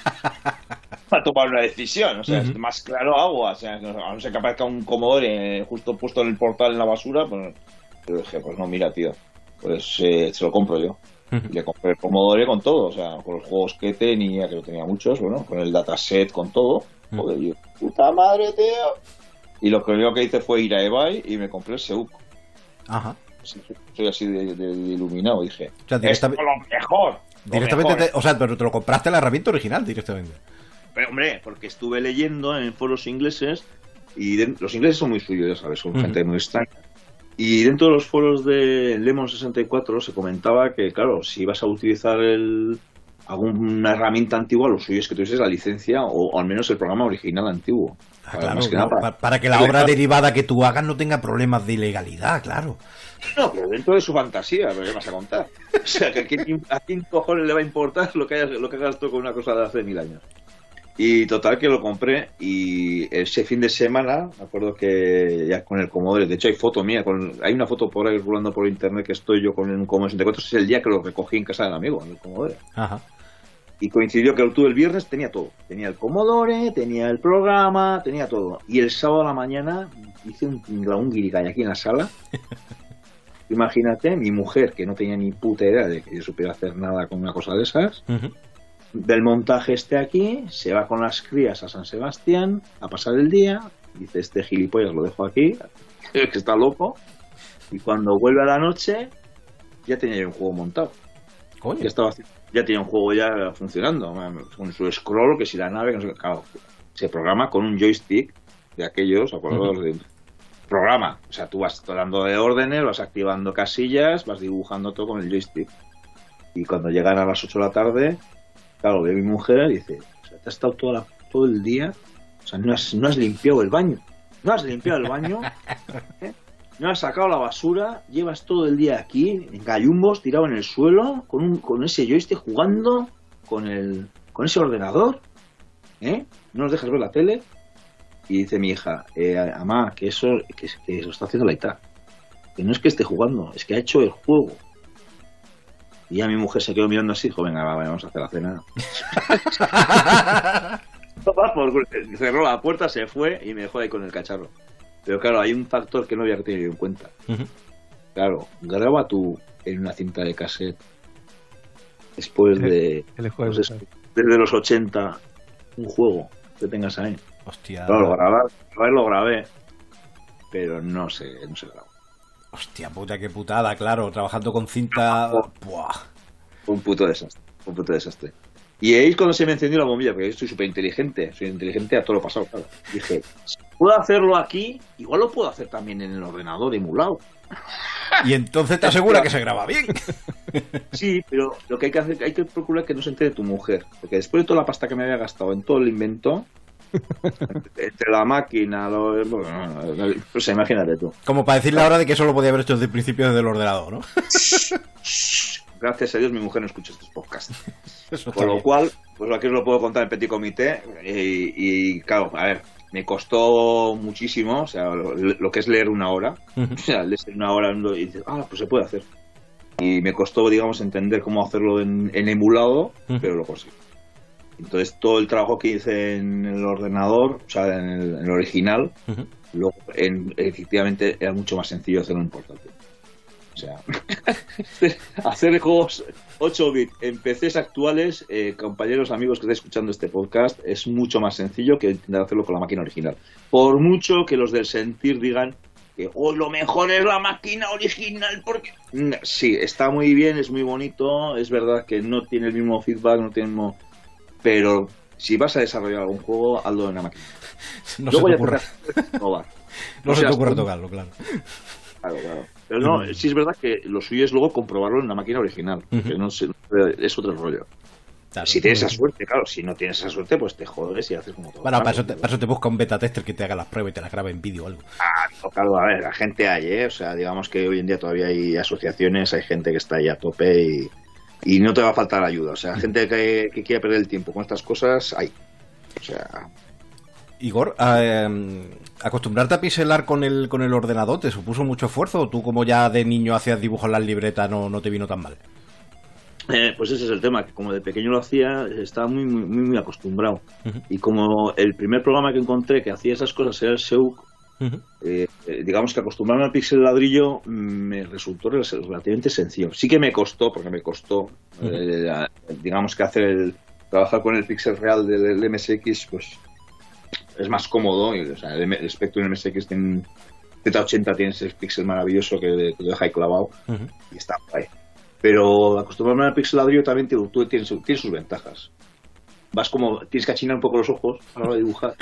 S3: tomar una decisión, o sea, es más claro agua, o sea, a no ser que aparezca un Commodore justo puesto en el portal en la basura, pues yo dije, pues no, mira, tío, pues se lo compro yo. Y le compré el Commodore con todo, o sea, con los juegos que tenía, que no tenía muchos, bueno, con el dataset, con todo. Joder, yo, puta madre, tío. Y lo primero que hice fue ir a eBay y me compré el Seuk.
S1: Ajá.
S3: Soy así de iluminado, dije,
S1: o sea,
S3: esto es lo mejor.
S1: Directamente, o sea, pero te lo compraste la herramienta original directamente.
S3: Pero, hombre, porque estuve leyendo en foros ingleses y los ingleses son muy suyos, ya sabes, son gente muy extraña. Y dentro de los foros de Lemon 64 se comentaba que, claro, si ibas a utilizar alguna herramienta antigua, lo suyo es que tuvieses la licencia o al menos el programa original antiguo.
S1: Claro, para que la obra derivada que tú hagas no tenga problemas de ilegalidad, claro.
S3: No, pero dentro de su fantasía, ¿pero qué vas a contar? O sea, que ¿a quién cojones le va a importar lo que hagas tú con una cosa de hace 1000 años? Y total que lo compré y ese fin de semana, me acuerdo que ya con el Commodore, de hecho hay foto mía, hay una foto por ahí rulando por internet que estoy yo con un Commodore 64, es el día que lo recogí en casa del amigo, en el Commodore.
S1: Ajá.
S3: Y coincidió que lo tuve el viernes, tenía todo. Tenía el Commodore, tenía el programa, tenía todo. Y el sábado a la mañana hice un guirigay aquí en la sala. Imagínate, mi mujer, que no tenía ni puta idea de que yo supiera hacer nada con una cosa de esas, del montaje aquí, se va con las crías a San Sebastián a pasar el día, dice, este gilipollas lo dejo aquí, que está loco, y cuando vuelve a la noche ya tenía yo un juego montado.
S1: Coño.
S3: Ya tenía un juego ya funcionando, con su scroll, que si la nave, que no sé, claro, se programa con un joystick de aquellos, acordados de programa, o sea, tú vas dando de órdenes, vas activando casillas, vas dibujando todo con el joystick. Y cuando llegan a las 8 de la tarde, claro, ve mi mujer y dice, o sea, te has estado todo el día, o sea, no has limpiado el baño, ¿eh? No has sacado la basura, llevas todo el día aquí, en gallumbos, tirado en el suelo, con ese joystick jugando, con ese ordenador, ¿eh? No nos dejas ver la tele. Y dice mi hija, mamá, que eso lo está haciendo la ITA. Que no es que esté jugando, es que ha hecho el juego. Y ya mi mujer se quedó mirando así, dijo, venga, vamos a hacer la cena. Cerró la puerta, se fue y me dejó ahí con el cacharro. Pero claro, hay un factor que no había tenido en cuenta. Claro, graba tú en una cinta de cassette después de desde los 80 un juego que tengas ahí.
S1: Hostia.
S3: Claro, lo grabé, pero no se grabó.
S1: Hostia puta, qué putada, claro, trabajando con cinta. Buah.
S3: Fue un puto desastre. Y ahí es cuando se me encendió la bombilla, porque yo soy súper inteligente, a todo lo pasado, claro. Dije, si puedo hacerlo aquí, igual lo puedo hacer también en el ordenador emulado.
S1: Y entonces te asegura que se graba bien.
S3: Sí, pero lo que hay que hacer, hay que procurar que no se entere tu mujer, porque después de toda la pasta que me había gastado en todo el invento, entre la máquina, pues imagínate tú.
S1: Como para decirle ahora de que eso lo podía haber hecho desde el principio desde el ordenador, ¿no?
S3: Gracias a Dios mi mujer no escucha estos podcasts.
S1: Eso
S3: Con lo
S1: bien.
S3: cual, pues aquí os lo puedo contar en petit comité y claro, a ver, me costó muchísimo, o sea, lo que es leer una hora, o sea, lees una hora y dices, pues se puede hacer. Y me costó, digamos, entender cómo hacerlo en emulado, pero lo conseguí. Entonces, todo el trabajo que hice en el ordenador, o sea, en el original, luego, efectivamente era mucho más sencillo hacerlo en portátil. O sea, hacer juegos 8 bits en PCs actuales, compañeros, amigos que estáis escuchando este podcast, es mucho más sencillo que intentar hacerlo con la máquina original. Por mucho que los del sentir digan que lo mejor es la máquina original, porque sí, está muy bien, es muy bonito, es verdad que no tiene el mismo feedback, no tiene el mismo... pero si vas a desarrollar algún juego, hazlo en la máquina.
S1: No se te ocurre. No se te ocurre
S3: tú.
S1: tocarlo, claro.
S3: Claro. Pero no, sí es verdad que lo suyo es luego comprobarlo en la máquina original, que no sé, es otro rollo.
S1: Claro.
S3: Si tienes esa suerte, claro, si no tienes esa suerte, pues te jodes y haces como todo.
S1: Bueno, para eso te busca un beta tester que te haga las pruebas y te las grabe en vídeo o algo.
S3: Claro, a ver, la gente hay, o sea, digamos que hoy en día todavía hay asociaciones, hay gente que está ahí a tope y no te va a faltar ayuda. O sea, gente que quiere perder el tiempo con estas cosas, hay. O sea...
S1: Igor, ¿acostumbrarte a pixelar con el ordenador te supuso mucho esfuerzo? ¿O tú, como ya de niño hacías dibujos en las libretas, no te vino tan mal?
S3: Pues ese es el tema, que como de pequeño lo hacía, estaba muy acostumbrado. Y como el primer programa que encontré que hacía esas cosas era el Seuk, digamos que acostumbrarme al pixel ladrillo me resultó relativamente sencillo. Sí que me costó, digamos que trabajar con el pixel real del MSX, pues es más cómodo. O sea, el Spectrum MSX Z80 tiene ese pixel maravilloso que te deja ahí clavado y está ahí. Pero acostumbrarme al pixel ladrillo también tiene sus ventajas. Tienes que achinar un poco los ojos a la hora de dibujar.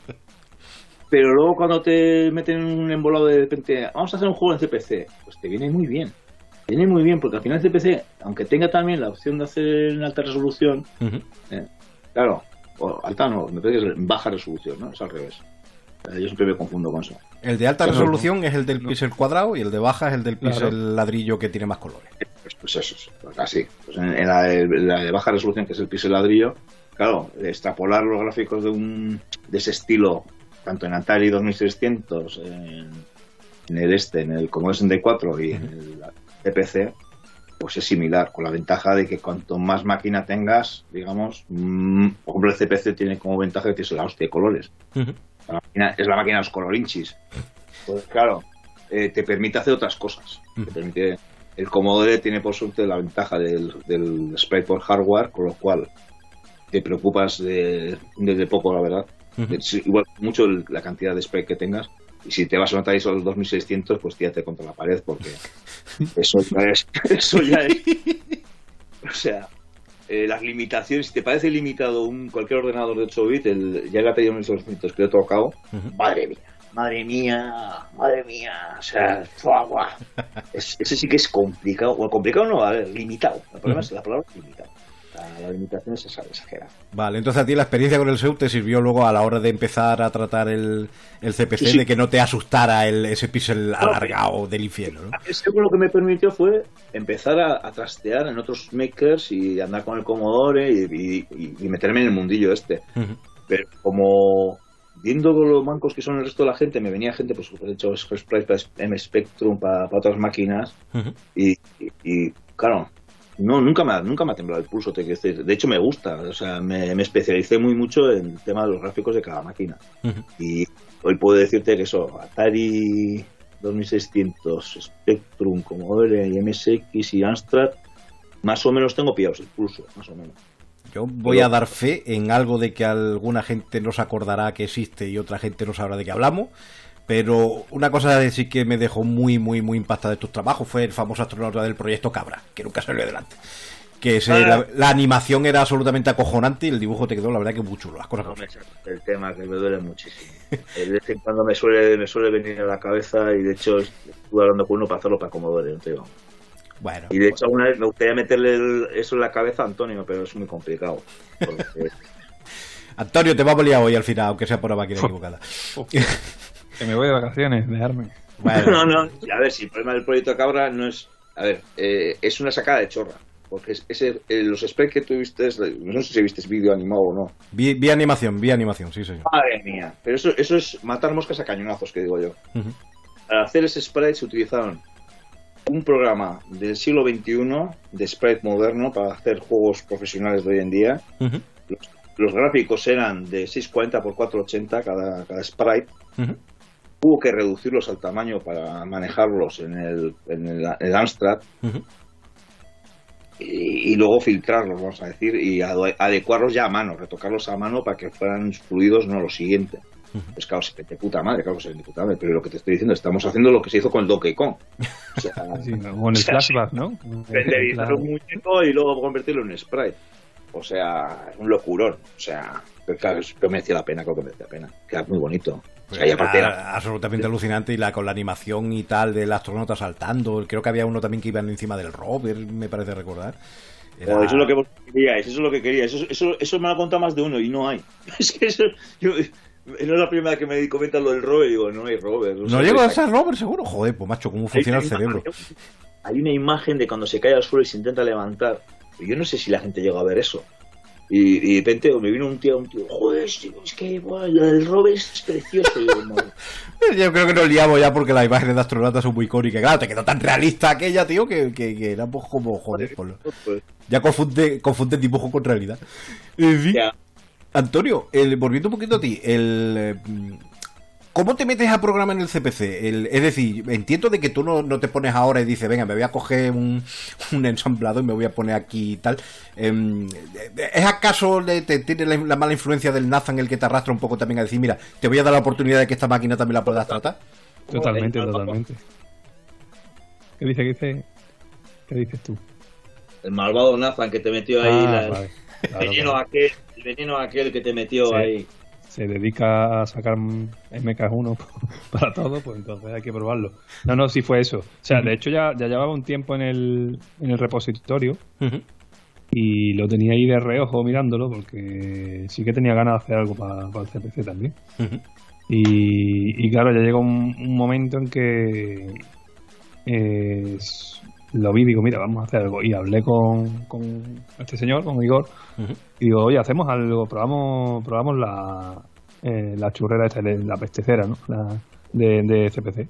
S3: Pero luego cuando te meten en un embolado de repente, vamos a hacer un juego en CPC, pues te viene muy bien. Viene muy bien, porque al final el CPC, aunque tenga también la opción de hacer en alta resolución, claro, o alta no, me parece que es en baja resolución, ¿no? Es al revés. Yo siempre me confundo con eso.
S1: El de alta resolución es el del píxel cuadrado y el de baja es el del píxel ladrillo que tiene más colores.
S3: Pues eso, pues así. Pues en la de baja resolución, que es el píxel ladrillo, claro, extrapolar los gráficos de ese estilo, tanto en Atari 2600, en el Commodore 64 y en el CPC, pues es similar, con la ventaja de que cuanto más máquina tengas, digamos, por ejemplo el CPC tiene como ventaja que tienes la hostia de colores. Es la máquina de los colorinchis. Pues claro, te permite hacer otras cosas. El Commodore tiene por suerte la ventaja del sprite por hardware, con lo cual te preocupas de poco, la verdad. Igual mucho la cantidad de sprite que tengas, y si te vas a notar eso a los 2600, pues tírate contra la pared, porque eso ya es o sea, las limitaciones, si te parece limitado cualquier ordenador de 8 bits, ya el Atari 2600 que lo he tocado, madre mía, o sea, ese sí que es complicado, o complicado no, limitado. El problema es la palabra limitado. La limitación es exagerada.
S1: Vale, entonces a ti la experiencia con el SEU te sirvió luego a la hora de empezar a tratar el CPC, sí. De que no te asustara ese píxel alargado del infierno, ¿no?
S3: Eso lo que me permitió fue empezar a trastear en otros makers y andar con el Commodore y meterme en el mundillo este. Pero como viendo los mancos que son el resto de la gente, me venía gente, pues he hecho Sprite para M-Spectrum, para otras máquinas, y claro, nunca me ha temblado el pulso, de hecho me gusta, o sea, me especialicé mucho en el tema de los gráficos de cada máquina. Y hoy puedo decirte que eso, Atari 2600, Spectrum, Commodore y MSX y Amstrad, más o menos tengo pillados el pulso, más o menos.
S1: Yo voy a dar fe en algo de que alguna gente no se acordará que existe y otra gente no sabrá de qué hablamos, pero una cosa que sí que me dejó muy impactada de tus trabajos fue el famoso astronauta del proyecto Cabra, que nunca salió adelante. Que la animación era absolutamente acojonante y el dibujo te quedó, la verdad, que muy chulo. Las cosas
S4: no me echas el tema, que me duele muchísimo. De vez en cuando me suele venir a la cabeza, y de hecho estuve hablando con uno para hacerlo para Commodore, no te digo.
S1: Bueno,
S4: y de hecho alguna vez me gustaría meterle eso en la cabeza a Antonio, pero es muy complicado. Porque...
S1: Antonio, te va a liar hoy al final, aunque sea por la máquina equivocada.
S2: Que me voy de vacaciones, dejarme.
S4: Bueno. No, a ver, si el problema del proyecto Cabra no es... A ver, es una sacada de chorra. Porque los sprites que tuviste, no sé si viste vídeo animado o no.
S1: Vi animación, sí, señor.
S4: Madre mía, pero eso es matar moscas a cañonazos, que digo yo. Para hacer ese sprite se utilizaron un programa del siglo XXI de sprite moderno para hacer juegos profesionales de hoy en día. Los gráficos eran de 640 x 480 cada sprite. Hubo que reducirlos al tamaño para manejarlos en el Amstrad. Y luego filtrarlos, vamos a decir, y adecuarlos ya a mano, retocarlos a mano para que fueran fluidos, no lo siguiente. Pues claro, se ve de puta madre, claro que se ve de puta madre, pero lo que te estoy diciendo, estamos haciendo lo que se hizo con el Donkey Kong. O sea,
S2: sí, con el flashback, ¿no?
S4: Renderizar un muñeco y luego convertirlo en sprite. O sea, un locurón. O sea, pero claro, pero merecía la pena, creo que merecía la pena. Queda muy bonito.
S1: Pues era absolutamente alucinante, y con la animación y tal del astronauta saltando. Creo que había uno también que iba encima del rover, me parece recordar.
S4: Eso es lo que vos queríais, eso es lo que queríais. Eso me lo ha contado más de uno y no hay. Es que eso... no es la primera vez que me comentan lo del rover, digo, no hay rover.
S1: ¿No llegó a ser rover, seguro? Joder, pues macho, ¿cómo funciona el cerebro?
S4: Hay una imagen de cuando se cae al suelo y se intenta levantar. Yo no sé si la gente llegó a ver eso. Y de repente me vino un tío, joder, es que el rover es precioso.
S1: Yo creo que nos liamos ya, porque las imágenes de astronautas son muy icónicas. Claro, te quedó tan realista aquella, tío, que era pues como, joder, ya confunde dibujo con realidad. En fin, Antonio, volviendo un poquito a ti, ¿cómo te metes a programar en el CPC? Es decir, entiendo de que tú no te pones ahora y dices, venga, me voy a coger un ensamblado y me voy a poner aquí y tal. ¿Es acaso tiene la mala influencia del Nathan el que te arrastra un poco también a decir, mira, te voy a dar la oportunidad de que esta máquina también la puedas tratar?
S2: Totalmente. ¿Qué dices tú?
S4: El malvado Nathan que te metió ahí,
S2: vale.
S4: El veneno aquel que te metió ahí.
S2: Se dedica a sacar MK1 para todo, pues entonces hay que probarlo. No, sí fue eso. O sea, de hecho ya llevaba un tiempo en el repositorio y lo tenía ahí de reojo mirándolo, porque sí que tenía ganas de hacer algo para el CPC también. Y claro, ya llegó un momento en que lo vi y digo, mira, vamos a hacer algo. Y hablé con este señor, con Igor, y digo, oye, hacemos algo, probamos la churrera esta, la pestecera, ¿no? De CPC.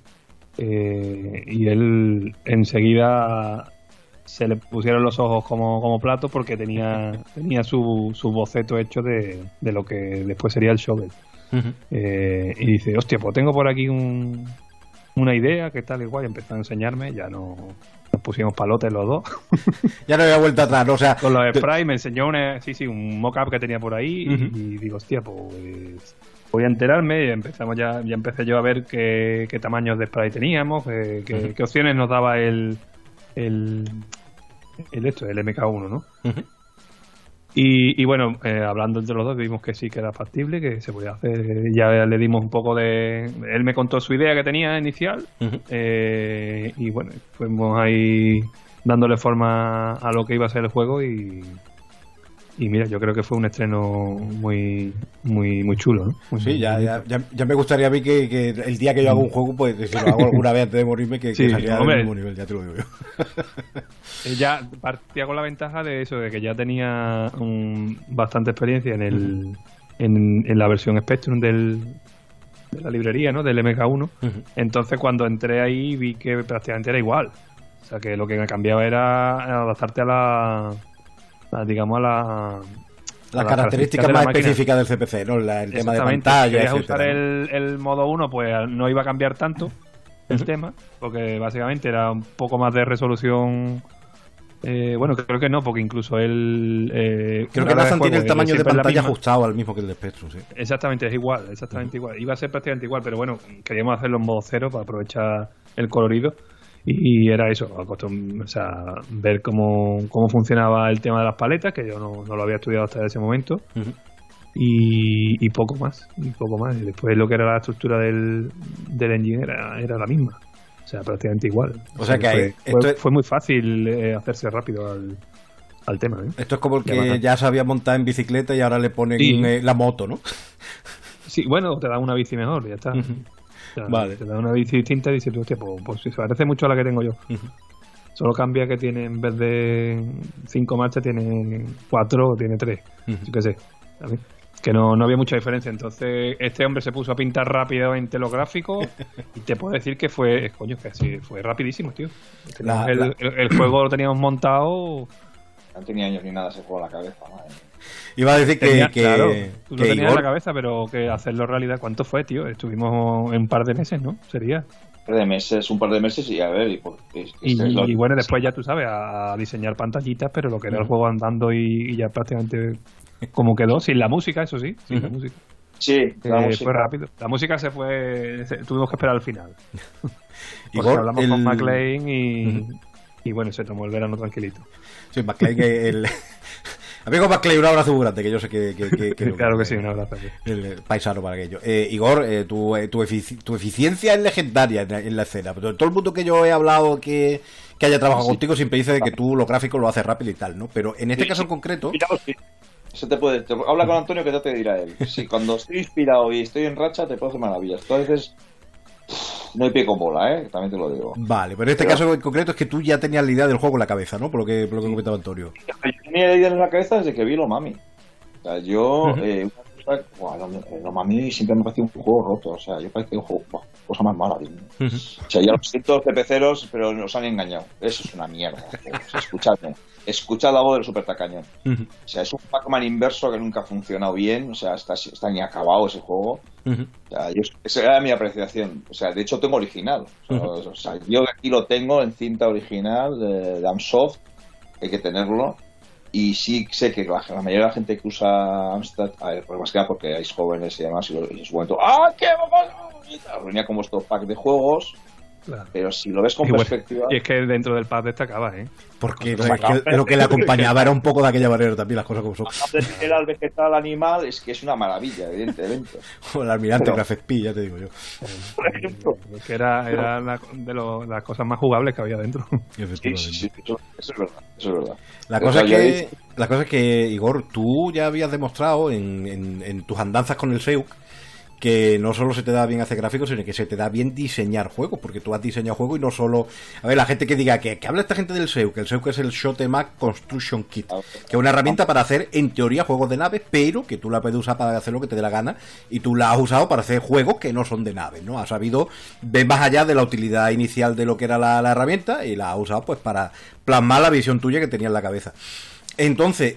S2: Y él enseguida se le pusieron los ojos como platos, porque tenía su boceto hecho de lo que después sería el shovel. Y dice, hostia, pues tengo por aquí una idea, que tal, igual, y empezó a enseñarme, ya nos pusimos palotes los dos.
S1: Ya no había vuelta atrás, ¿no? O sea,
S2: con los sprites me enseñó un mock-up que tenía por ahí, y digo, hostia, pues voy a enterarme, y ya empecé yo a ver qué tamaños de sprite teníamos, qué opciones nos daba el MK1, ¿no? Y bueno, hablando entre los dos, vimos que sí que era factible, que se podía hacer. Ya le dimos un poco de... Él me contó su idea que tenía inicial, y bueno, fuimos ahí dándole forma a lo que iba a ser el juego, y mira, yo creo que fue un estreno muy muy muy chulo, ¿no?
S1: Sí, ya me gustaría a mí que el día que yo hago un juego, pues si lo hago alguna vez antes de morirme, que saliera del mismo nivel, ya te lo digo yo.
S2: Ella partía con la ventaja de eso, de que ya tenía bastante experiencia en la versión Spectrum de la librería, ¿no? Del MK1. Entonces, cuando entré ahí, vi que prácticamente era igual. O sea, que lo que me cambiaba era adaptarte a
S1: las características más específicas del CPC, ¿no? El tema de pantalla,
S2: si querías usar el modo 1, pues no iba a cambiar tanto el tema, porque básicamente era un poco más de resolución. Bueno, creo que no, porque incluso él...
S1: creo que Nathan tiene el tamaño de pantalla ajustado al mismo que el de Spectrum, sí.
S2: Exactamente, es igual, igual. Iba a ser prácticamente igual, pero bueno, queríamos hacerlo en modo 0 para aprovechar el colorido. Y era eso, o sea, ver cómo funcionaba el tema de las paletas, que yo no lo había estudiado hasta ese momento.
S1: Uh-huh.
S2: Y poco más. Y después lo que era la estructura del engine era la misma. O sea, prácticamente igual.
S1: O sea que
S2: fue muy fácil hacerse rápido al tema, ¿eh?
S1: Esto es como el que ya sabía montar en bicicleta y ahora le ponen la moto, ¿no?
S2: Sí, bueno, te da una bici mejor, ya está.
S1: Uh-huh.
S2: O sea,
S1: vale.
S2: Te da una bici distinta y dices, hostia, pues se parece mucho a la que tengo yo.
S1: Uh-huh.
S2: Solo cambia que tiene, en vez de 5 marchas, tiene 4 o tiene 3.
S1: Uh-huh.
S2: Yo qué sé. ¿Sabes? Que no había mucha diferencia. Entonces este hombre se puso a pintar rápidamente los gráficos y te puedo decir que fue rapidísimo, tío. El juego lo teníamos montado.
S3: No tenía años ni nada ese juego en la cabeza, madre.
S1: Iba a decir
S2: claro, tú lo tenías
S1: Igor...
S2: en la cabeza, pero que hacerlo realidad, ¿cuánto fue, tío? Estuvimos en un par de meses, ¿no? Sería
S3: un par de meses y a ver.
S2: Y bueno, después ya tú sabes, a diseñar pantallitas, pero lo que era el juego andando y ya prácticamente como quedó, sin la música, eso sí, sin la música.
S3: Sí, la música.
S2: Fue rápido. La música tuvimos que esperar al final. Porque
S1: Igor,
S2: hablamos con McLean y bueno, se tomó el verano tranquilito.
S1: Sí, McLean, amigo McLean, un abrazo muy grande, que yo sé que
S2: claro que sí, un abrazo.
S1: El paisano para aquello. Igor, tu eficiencia es legendaria en la escena. Pero todo el mundo que yo he hablado que haya trabajado contigo siempre dice de que tú lo gráfico lo haces rápido y tal, ¿no? Pero en este caso en concreto...
S3: Eso habla con Antonio que ya te dirá él. Sí, cuando estoy inspirado y estoy en racha te puedo hacer maravillas. Tú a veces no hay pie con bola, también te lo digo.
S1: Vale, pero en este caso en concreto es que tú ya tenías la idea del juego en la cabeza, ¿no? Por lo que comentaba Antonio.
S3: Yo tenía la idea en la cabeza desde que vi lo Mami. O sea, yo lo Mami siempre me parecía un juego roto. O sea, yo parecía un juego, cosa más mala. O sea, ya lo siento, CPCeros, pero nos han engañado. Eso es una mierda. O sea, escuchad la voz del Super Tacañón. O sea, es un Pac-Man inverso que nunca ha funcionado bien. O sea, está ni acabado ese juego. O sea, esa era mi apreciación. O sea, de hecho tengo original. O sea, yo aquí lo tengo en cinta original de Amsoft. Hay que tenerlo. Y sí sé que la mayoría de la gente que usa Amstrad, pues más que nada porque hay jóvenes y demás, y en su momento, ¡qué bonita! Venía con vuestro pack de juegos. Claro. Pero si lo ves con perspectiva...
S2: Y es que dentro del pack destacaba,
S1: porque lo que le acompañaba era un poco de aquella manera también, las cosas como son.
S3: El vegetal animal es que es una maravilla, evidentemente.
S1: O el almirante Grafespi, ya te digo yo.
S3: Por ejemplo.
S2: Es que era de las cosas más jugables que había dentro.
S1: Sí,
S3: eso es verdad.
S1: La cosa es que, Igor, tú ya habías demostrado en tus andanzas con el SEUC que no solo se te da bien hacer gráficos, sino que se te da bien diseñar juegos, porque tú has diseñado juegos y no solo... A ver, la gente que diga que habla esta gente del SEUC, el SEUC es el Shot 'em Up Construction Kit, que es una herramienta para hacer, en teoría, juegos de naves, pero que tú la puedes usar para hacer lo que te dé la gana, y tú la has usado para hacer juegos que no son de naves, ¿no? Has sabido ver más allá de la utilidad inicial de lo que era la herramienta, y la has usado pues para plasmar la visión tuya que tenía en la cabeza. Entonces...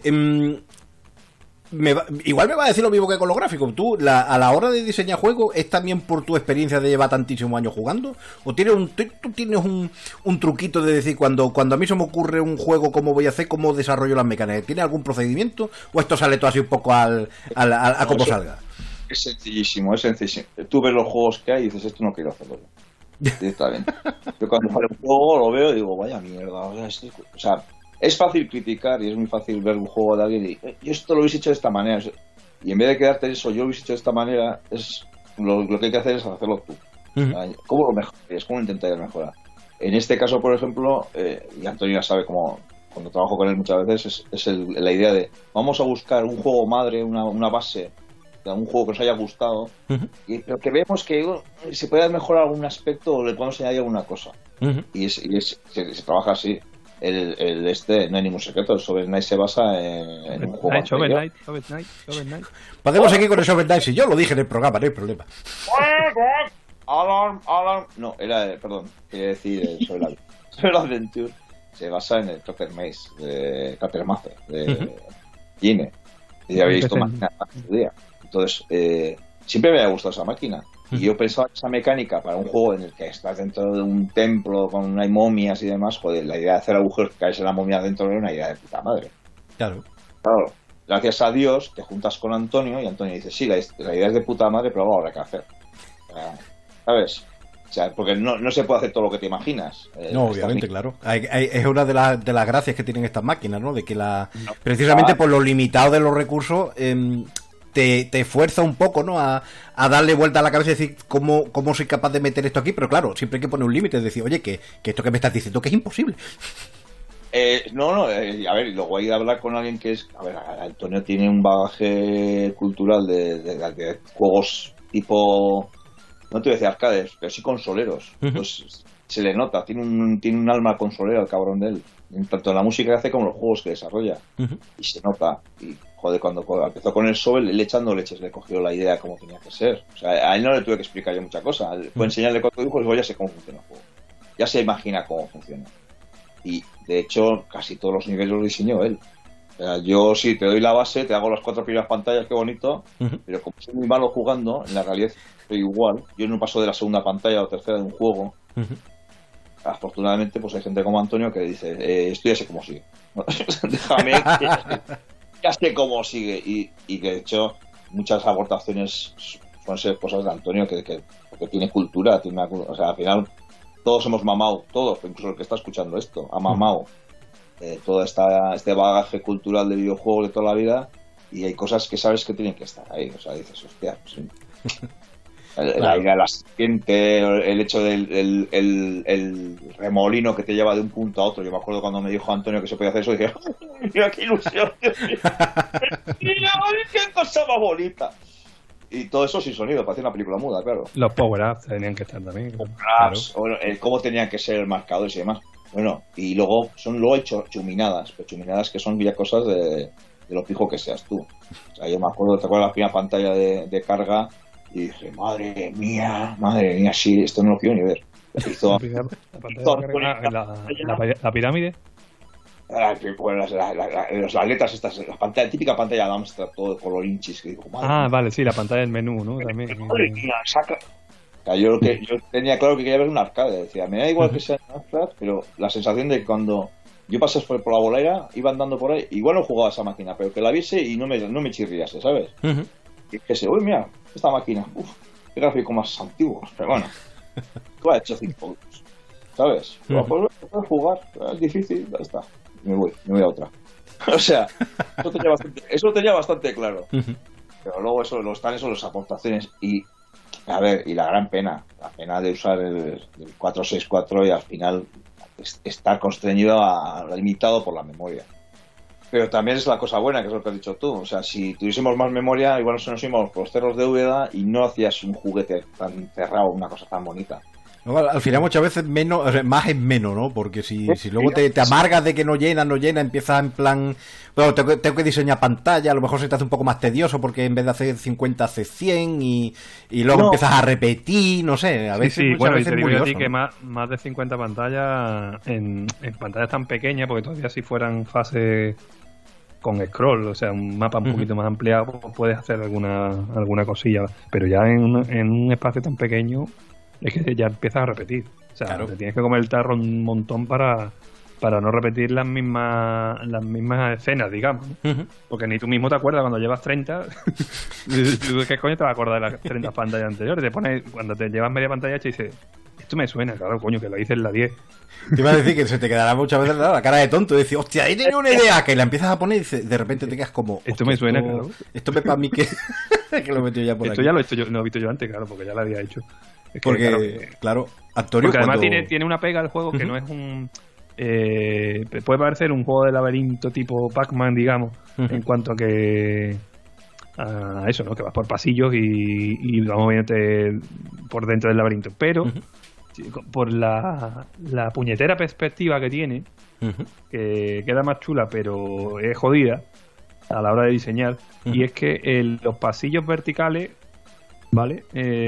S1: igual me va a decir lo mismo que con los gráficos. ¿Tú, a la hora de diseñar juegos, es también por tu experiencia de llevar tantísimos años jugando? ¿O tienes tú tienes un truquito de decir, cuando a mí se me ocurre un juego, cómo voy a hacer, cómo desarrollo las mecánicas? ¿Tiene algún procedimiento? ¿O esto sale todo así un poco a cómo salga?
S3: Es sencillísimo, es sencillísimo. Tú ves los juegos que hay y dices, esto no quiero hacerlo yo. Directamente. Yo cuando sale un juego lo veo y digo, vaya mierda. O sea, es fácil criticar y es muy fácil ver un juego de alguien y yo esto lo hubiese hecho de esta manera. Y en vez de quedarte eso, yo lo hubiese hecho de esta manera, es lo que hay que hacer es hacerlo tú. ¿Cómo lo mejoras? ¿Cómo intentar mejorar? En este caso, por ejemplo, y Antonio ya sabe cómo, cuando trabajo con él muchas veces, es la idea de vamos a buscar un juego madre, una base de un juego que nos haya gustado, pero que vemos que se puede mejorar algún aspecto o le podemos añadir alguna cosa. Y se trabaja así. No hay ningún secreto. El Shovel Knight se basa en un juego
S2: Shovel Knight.
S1: Podemos seguir con el Shovel Knight. Si yo lo dije en el programa, no hay problema.
S3: Alarm. No, perdón, quería decir Shovel Adventure se basa en el Crater Maze de Gine. Y ya habéis visto máquina en su día. Entonces, siempre me había gustado esa máquina. Y yo pensaba que esa mecánica para un juego en el que estás dentro de un templo con hay momias y demás, joder, la idea de hacer agujeros que caes en la momia dentro era una idea de puta madre.
S1: Claro.
S3: Gracias a Dios te juntas con Antonio y Antonio dice, sí, la idea es de puta madre, pero ahora hay que hacer. ¿Sabes? O sea, porque no se puede hacer todo lo que te imaginas.
S1: No, obviamente, claro. Es una de las gracias que tienen estas máquinas, ¿no? De que precisamente por lo limitado de los recursos te fuerza un poco, ¿no? A darle vuelta a la cabeza y decir cómo soy capaz de meter esto aquí, pero claro, siempre hay que poner un límite, es decir, oye, que esto que me estás diciendo que es imposible.
S3: A ver, luego hay que hablar con alguien que es... A ver, Antonio tiene un bagaje cultural de juegos tipo... No te voy a decir arcades, pero sí consoleros. Pues se le nota, tiene un alma consolera el cabrón de él. Tanto en la música que hace como en los juegos que desarrolla. Y se nota. Y joder, cuando empezó con el Sobel, él echando leches le cogió la idea como tenía que ser. O sea, a él no le tuve que explicar yo mucha cosa. Fue enseñarle cuatro dibujos y digo, ya sé cómo funciona el juego. Ya se imagina cómo funciona. Y de hecho, casi todos los niveles los diseñó él. O sea, yo sí te doy la base, te hago las 4 primeras pantallas, qué bonito, pero como soy muy malo jugando, en la realidad estoy igual. Yo no paso de la segunda pantalla o tercera de un juego. Afortunadamente, pues hay gente como Antonio que dice, esto ya sé cómo sigue. Déjame, ya sé cómo sigue. Y que de hecho, muchas aportaciones suelen ser cosas de Antonio que tiene cultura, o sea, al final todos hemos mamado, todos, incluso el que está escuchando esto, ha mamado todo este bagaje cultural de videojuegos de toda la vida, y hay cosas que sabes que tienen que estar ahí. O sea, dices, hostia, pues, la idea de la serpiente, el hecho del el remolino que te lleva de un punto a otro. Yo me acuerdo cuando me dijo Antonio que se podía hacer eso, dije, mira qué ilusión, mira qué cosa más bonita. Y todo eso sin sonido, parecía una película muda, claro.
S2: Los power-ups tenían que estar también.
S3: Power-ups, claro. Cómo tenían que ser marcadores y demás. Bueno, y luego he hecho chuminadas, pero chuminadas que son ya cosas de lo fijo que seas tú. O sea, yo me acuerdo, ¿te acuerdas la primera pantalla de carga? Y dije, madre mía, sí, esto no lo quiero ni ver. Hizo,
S2: la pirámide.
S3: Las letras estas, la típica pantalla de Amstrad, todo de color inchis, que digo, madre.
S2: Vale, sí, la pantalla del menú, ¿no? También.
S3: Madre mía, saca. O sea, yo tenía claro que quería ver un arcade, decía, me da igual que sea en Amstrad, pero la sensación de que cuando yo pasé por la bolera, iba andando por ahí, igual no jugaba a esa máquina, pero que la viese y no me chirriase, ¿sabes? Y dijese, uy, mira, esta máquina, qué gráfico más antiguo, pero bueno, tú has hecho 5 minutos, ¿sabes? Pues puedes jugar, es difícil, ya está. Me voy a otra. O sea, eso tenía bastante claro. Pero luego están las aportaciones y a ver, y la gran pena, de usar el 464 y al final estar constreñido limitado por la memoria. Pero también es la cosa buena, que es lo que has dicho tú. O sea, si tuviésemos más memoria, igual nos íbamos por los cerros de Úbeda y no hacías un juguete tan cerrado, una cosa tan bonita.
S1: No, al final muchas veces más es menos, ¿no? Porque si luego te amargas de que no llena, empiezas en plan, bueno, tengo que diseñar pantalla, a lo mejor se te hace un poco más tedioso porque en vez de hacer 50 hace 100 y luego empiezas a repetir, no sé, a veces
S2: sí, bueno,
S1: veces
S2: y te digo a ti que
S1: ¿no?
S2: más de 50 pantallas en pantallas tan pequeñas, porque todavía si fueran fases con scroll, o sea, un mapa un poquito más ampliado, pues puedes hacer alguna cosilla, pero ya en un espacio tan pequeño es que ya empiezas a repetir. O sea, claro, te tienes que comer el tarro un montón para no repetir las mismas escenas, digamos, ¿no? Porque ni tú mismo te acuerdas cuando llevas 30. ¿Qué coño te vas a acordar de las 30 pantallas anteriores? Te pones, cuando te llevas media pantalla hecha y dices, esto me suena, claro, coño, que lo hice en la 10.
S1: Te iba a decir que se te quedará muchas veces la cara de tonto y decir, hostia, ahí tenía una idea, que la empiezas a poner y de repente te quedas como,
S2: esto me suena, claro.
S1: Esto me para mí que lo he metido ya por
S2: esto
S1: aquí.
S2: ya lo he hecho yo, lo he visto yo antes, claro, porque ya lo había hecho. Es que,
S1: porque, claro, Antonio,
S2: porque además tiene una pega el juego que no es un... puede parecer un juego de laberinto tipo Pac-Man, digamos, en cuanto a que... a eso, ¿no? Que vas por pasillos y vamos viéndote por dentro del laberinto. Pero, por la puñetera perspectiva que tiene, que queda más chula, pero es jodida a la hora de diseñar, y es que los pasillos verticales, ¿vale?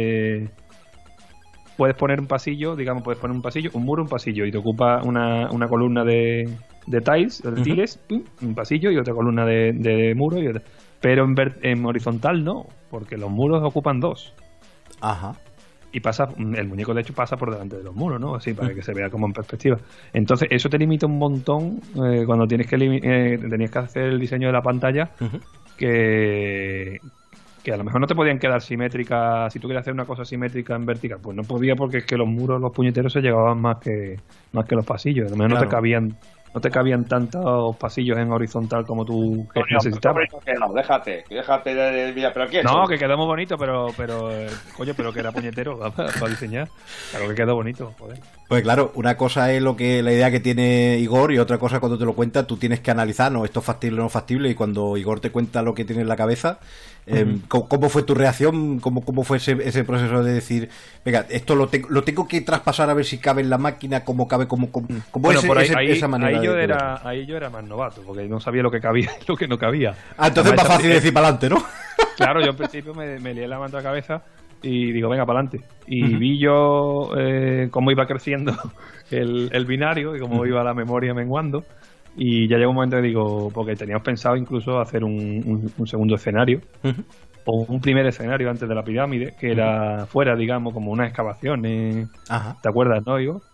S2: Puedes poner un pasillo, digamos, un muro, un pasillo, y te ocupa una columna de tiles, de tiles, un pasillo y otra columna de muro, y otra. Pero en horizontal no, porque los muros ocupan 2.
S1: Ajá.
S2: Y el muñeco de hecho pasa por delante de los muros, ¿no? Así, para que se vea como en perspectiva. Entonces, eso te limita un montón tenías que hacer el diseño de la pantalla, que que a lo mejor no te podían quedar simétricas. Si tú querías hacer una cosa simétrica en vertical, pues no podía, porque es que los muros, los puñeteros se llevaban más que los pasillos. A lo mejor no te cabían tantos pasillos en horizontal como tú necesitabas.
S3: Déjate de pero ¿qué?
S2: No, que quedó muy bonito, pero coño, pero que era puñetero para diseñar. Claro que quedó bonito, joder.
S1: Pues claro, una cosa es la idea que tiene Igor, y otra cosa cuando te lo cuenta tú tienes que analizar, ¿no? Esto es factible o no factible, y cuando Igor te cuenta lo que tiene en la cabeza, ¿cómo fue tu reacción? ¿Cómo fue ese proceso de decir, venga, esto lo tengo que traspasar a ver si cabe en la máquina, cómo cabe,
S2: bueno,
S1: esa manera
S2: ahí yo era más novato, porque no sabía lo que cabía y lo que no cabía.
S1: Entonces es más fácil decir para adelante, ¿no?
S2: Claro, yo al principio me lié la mano a la cabeza y digo, venga, para adelante. Y vi yo cómo iba creciendo el binario y cómo iba la memoria menguando. Y ya llegó un momento que digo, porque teníamos pensado incluso hacer un segundo escenario, o un primer escenario antes de la pirámide, que era fuera, digamos, como unas excavaciones. ¿Te acuerdas, no, Igor?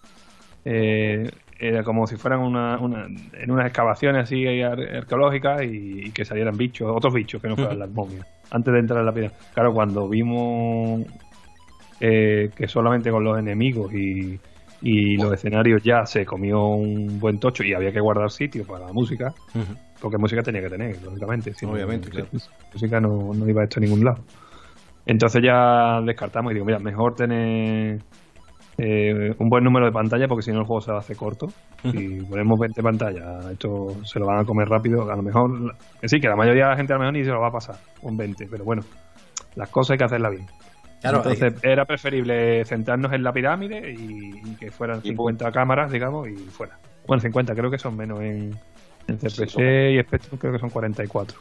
S2: Era como si fueran en unas excavaciones así arqueológicas, y que salieran otros bichos que no fueran las momias, antes de entrar en la pirámide. Claro, cuando vimos que solamente con los enemigos y los escenarios ya se comió un buen tocho, y había que guardar sitio para la música, porque música tenía que tener, lógicamente.
S1: Obviamente, claro.
S2: Música no iba esto a ningún lado. Entonces ya descartamos y digo, mira, mejor tener un buen número de pantallas, porque si no el juego se va a hacer corto. Si ponemos 20 pantallas, esto se lo van a comer rápido. A lo mejor, sí, que la mayoría de la gente a lo mejor ni se lo va a pasar con 20, pero bueno, las cosas hay que hacerlas bien. Claro, entonces era preferible centrarnos en la pirámide y que fueran 50 cámaras, digamos, y fuera. Bueno, 50 creo que son menos en CPC y Spectrum, creo que son 44.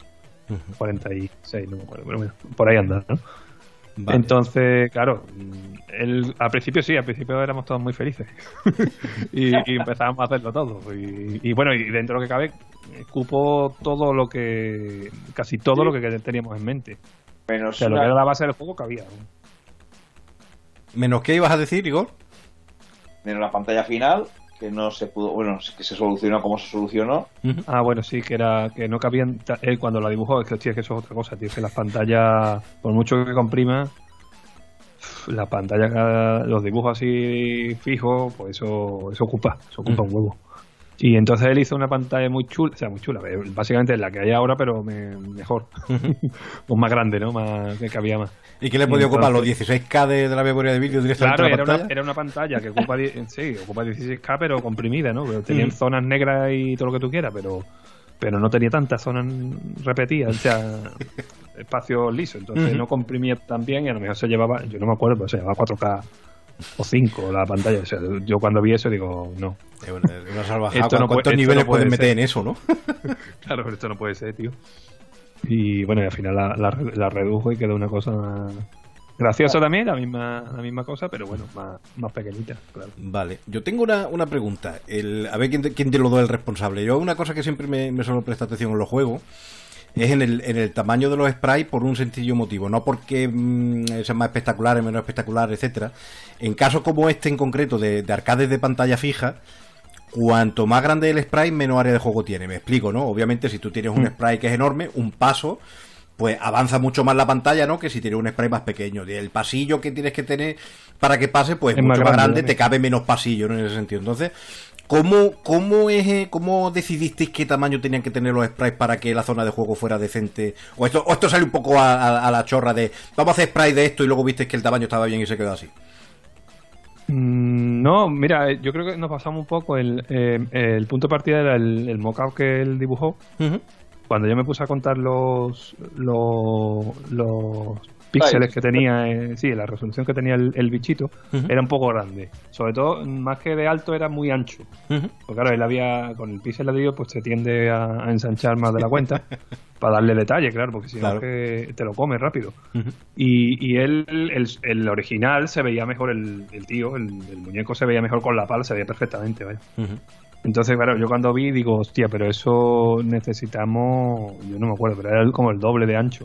S2: 46, no me acuerdo, pero bueno, por ahí anda, ¿no? Vale. Entonces, claro, al principio éramos todos muy felices y empezábamos a hacerlo todo. Y bueno, y dentro de lo que cabe, cupo casi todo lo que teníamos en mente. Menos lo que era la base del juego cabía.
S1: ¿Menos qué ibas a decir, Igor?
S3: Menos la pantalla final, que no se pudo, que se solucionó como se solucionó.
S2: Bueno, sí, que no cabían. Él cuando la dibujó, es que eso es otra cosa, tío, que las pantallas, por mucho que comprima, las pantallas, los dibujos así fijos, pues eso ocupa un huevo. Y entonces él hizo una pantalla muy chula, básicamente es la que hay ahora, pero mejor, pues más grande, ¿no? Que cabía más.
S1: ¿Y qué le podía ocupar? ¿Los 16K de la memoria de vídeo directamente?
S2: Claro, era una pantalla que ocupa 16K, pero comprimida, ¿no? Pero tenían zonas negras y todo lo que tú quieras, pero no tenía tantas zonas repetidas, o sea, espacio liso, entonces no comprimía tan bien, y a lo mejor se llevaba, yo no me acuerdo, pero se llevaba 4K o 5 la pantalla. O sea, yo cuando vi eso digo, no.
S1: Una salvajada. ¿Cuántos niveles pueden meter en eso, no?
S2: Claro, pero esto no puede ser, tío. Y bueno, y al final la redujo y quedó una cosa graciosa también, la misma cosa, pero bueno, más pequeñita, claro.
S1: Vale, yo tengo una pregunta. A ver quién de los dos es el responsable. Yo, una cosa que siempre me suelo prestar atención en los juegos es en el tamaño de los sprites, por un sencillo motivo, no porque sean más espectaculares, menos espectaculares, etcétera. En casos como este en concreto de arcades de pantalla fija, cuanto más grande el sprite, menos área de juego tiene. Me explico, ¿no? Obviamente, si tú tienes un sprite que es enorme, un paso, pues avanza mucho más la pantalla, ¿no? Que si tienes un sprite más pequeño. El pasillo que tienes que tener para que pase, pues es mucho más grande, te cabe menos pasillo, ¿no? En ese sentido. Entonces, ¿cómo decidisteis qué tamaño tenían que tener los sprites para que la zona de juego fuera decente? ¿O esto sale un poco a la chorra de vamos a hacer sprite de esto y luego visteis que el tamaño estaba bien y se quedó así?
S2: No, mira, yo creo que nos pasamos un poco. El punto de partida era el mock-up que él dibujó. Cuando yo me puse a contar los píxeles que tenía, la resolución que tenía el bichito, era un poco grande. Sobre todo, más que de alto, era muy ancho. Porque claro, él había, con el píxel ladrillo, pues se tiende a ensanchar más de la cuenta, para darle detalle, claro, porque si no es que te lo come rápido. Y él, el original, se veía mejor, el muñeco se veía mejor con la pala, se veía perfectamente, vaya. Entonces, claro, yo cuando vi, digo, hostia, pero eso necesitamos, yo no me acuerdo, pero era como el doble de ancho.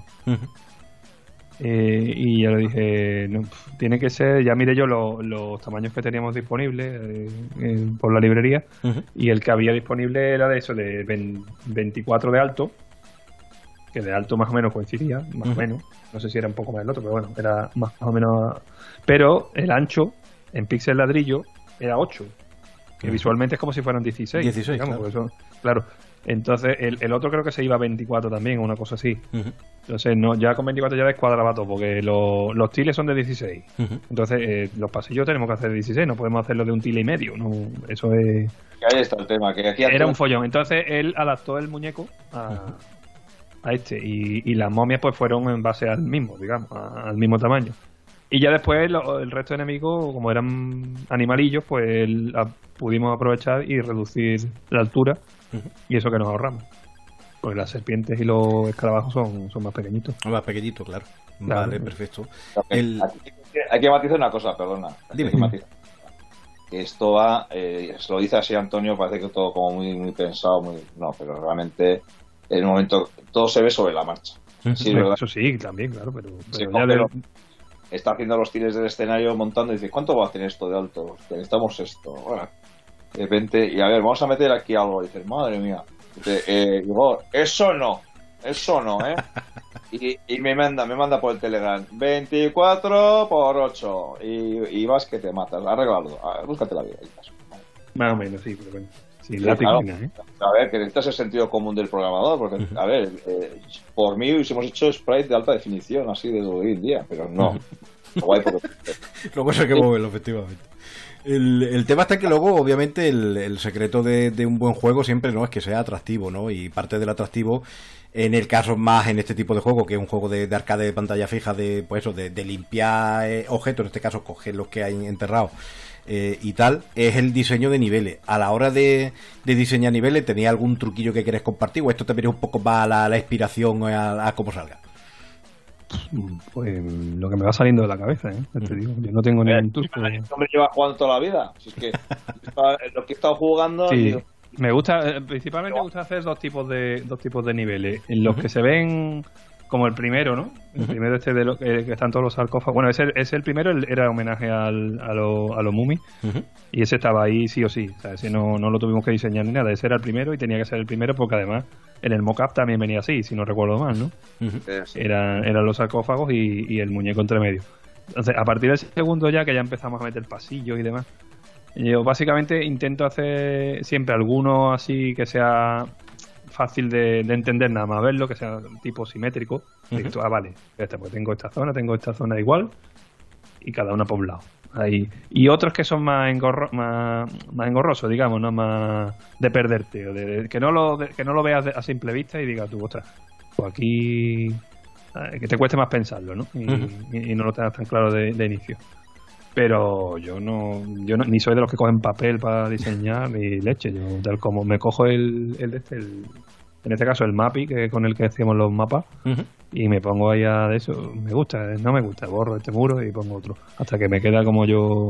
S2: Y yo le dije, no, tiene que ser, ya miré yo los tamaños que teníamos disponibles por la librería, y el que había disponible era de eso, de 24 de alto, que de alto más o menos coincidía, más o menos. No sé si era un poco más el otro, pero bueno, era más o menos. Pero el ancho en píxel ladrillo era 8, que visualmente es como si fueran 16.
S1: 16,
S2: digamos,
S1: claro.
S2: porque claro. Entonces el otro creo que se iba a 24 también, una cosa así. Entonces no, ya con 24 ya descuadraba todo, porque los tiles son de 16. Entonces los pasillos tenemos que hacer de 16, no podemos hacerlo de un tile y medio. No, eso es.
S3: Ahí está el tema, que aquí
S2: Era un follón. Entonces él adaptó el muñeco a este, y las momias pues fueron en base al mismo, digamos, al mismo tamaño. Y ya después el resto de enemigos, como eran animalillos, pues pudimos aprovechar y reducir la altura, y eso que nos ahorramos. Porque las serpientes y los escarabajos son más pequeñitos.
S1: Más pequeñito, claro.
S2: Claro.
S1: Vale, perfecto.
S3: Hay que matizar una cosa, perdona.
S1: Dime.
S3: Que esto va, se lo dice así Antonio, parece que todo como muy pensado, no, pero realmente en un momento todo se ve sobre la marcha. Sí, ¿verdad?
S2: Eso sí, también, claro, pero
S3: Sí,
S2: ya
S3: está haciendo los tiles del escenario montando y dice, ¿cuánto va a tener esto de alto? Necesitamos esto. Bueno, de repente, y a ver, vamos a meter aquí algo. Y dices, madre mía. Digo, eso no, ¿eh? Y me manda por el Telegram 24 por 8 y vas que te matas, arréglalo, búscate la vida.
S2: más o menos, sí, pero bueno. Sí,
S3: Sí,
S2: la
S3: claro.
S2: piscina, ¿eh?
S3: A ver, que necesitas el sentido común del programador, porque, a ver, por mí hubiésemos hecho sprite de alta definición, así de hoy en día, pero no. Guay porque...
S1: Luego hay que moverlo, efectivamente. El tema está que luego, obviamente, el secreto de un buen juego siempre no es que sea atractivo, ¿no? Y parte del atractivo, en el caso más en este tipo de juego, que es un juego de arcade de pantalla fija, pues eso, de limpiar objetos, en este caso coger los que hay enterrados y tal, es el diseño de niveles. A la hora de diseñar niveles, ¿tenía algún truquillo que querés compartir? ¿O esto te viene un poco más a la inspiración a cómo salga?
S2: Pues lo que me va saliendo de la cabeza, ¿eh? Te digo, yo no tengo ningún truco.
S3: Este hombre lleva jugando toda la vida. Si es que lo que he estado jugando...
S2: Sí.
S3: Digo,
S2: Me gusta, principalmente me gusta hacer dos tipos de niveles. En los que se ven como el primero, ¿no? El primero de lo que están todos los sarcófagos. Bueno, ese el primero era homenaje a los Mummies. Y ese estaba ahí sí o sí. O sea, ese no lo tuvimos que diseñar ni nada. Ese era el primero y tenía que ser el primero porque además en el mock-up también venía así, si no recuerdo mal, ¿no?
S3: sí.
S2: Eran los sarcófagos y el muñeco entre medio. Entonces, a partir del segundo ya que ya empezamos a meter pasillos y demás, yo básicamente intento hacer siempre alguno así que sea fácil de entender, nada más verlo, que sea tipo simétrico. Vale, pues tengo esta zona igual y cada una por un lado. Ahí. Y otros que son más engorrosos, digamos, no más de perderte, o que no lo veas a simple vista y digas tú, ostras, pues aquí que te cueste más pensarlo, ¿no? Y no lo tengas tan claro de inicio. Pero yo no ni soy de los que cogen papel para diseñar ni leche. Yo tal como me cojo en este caso el Mappy, que con el que hacíamos los mapas, y me pongo ahí a de eso. Me gusta, no me gusta, borro este muro y pongo otro. Hasta que me queda como yo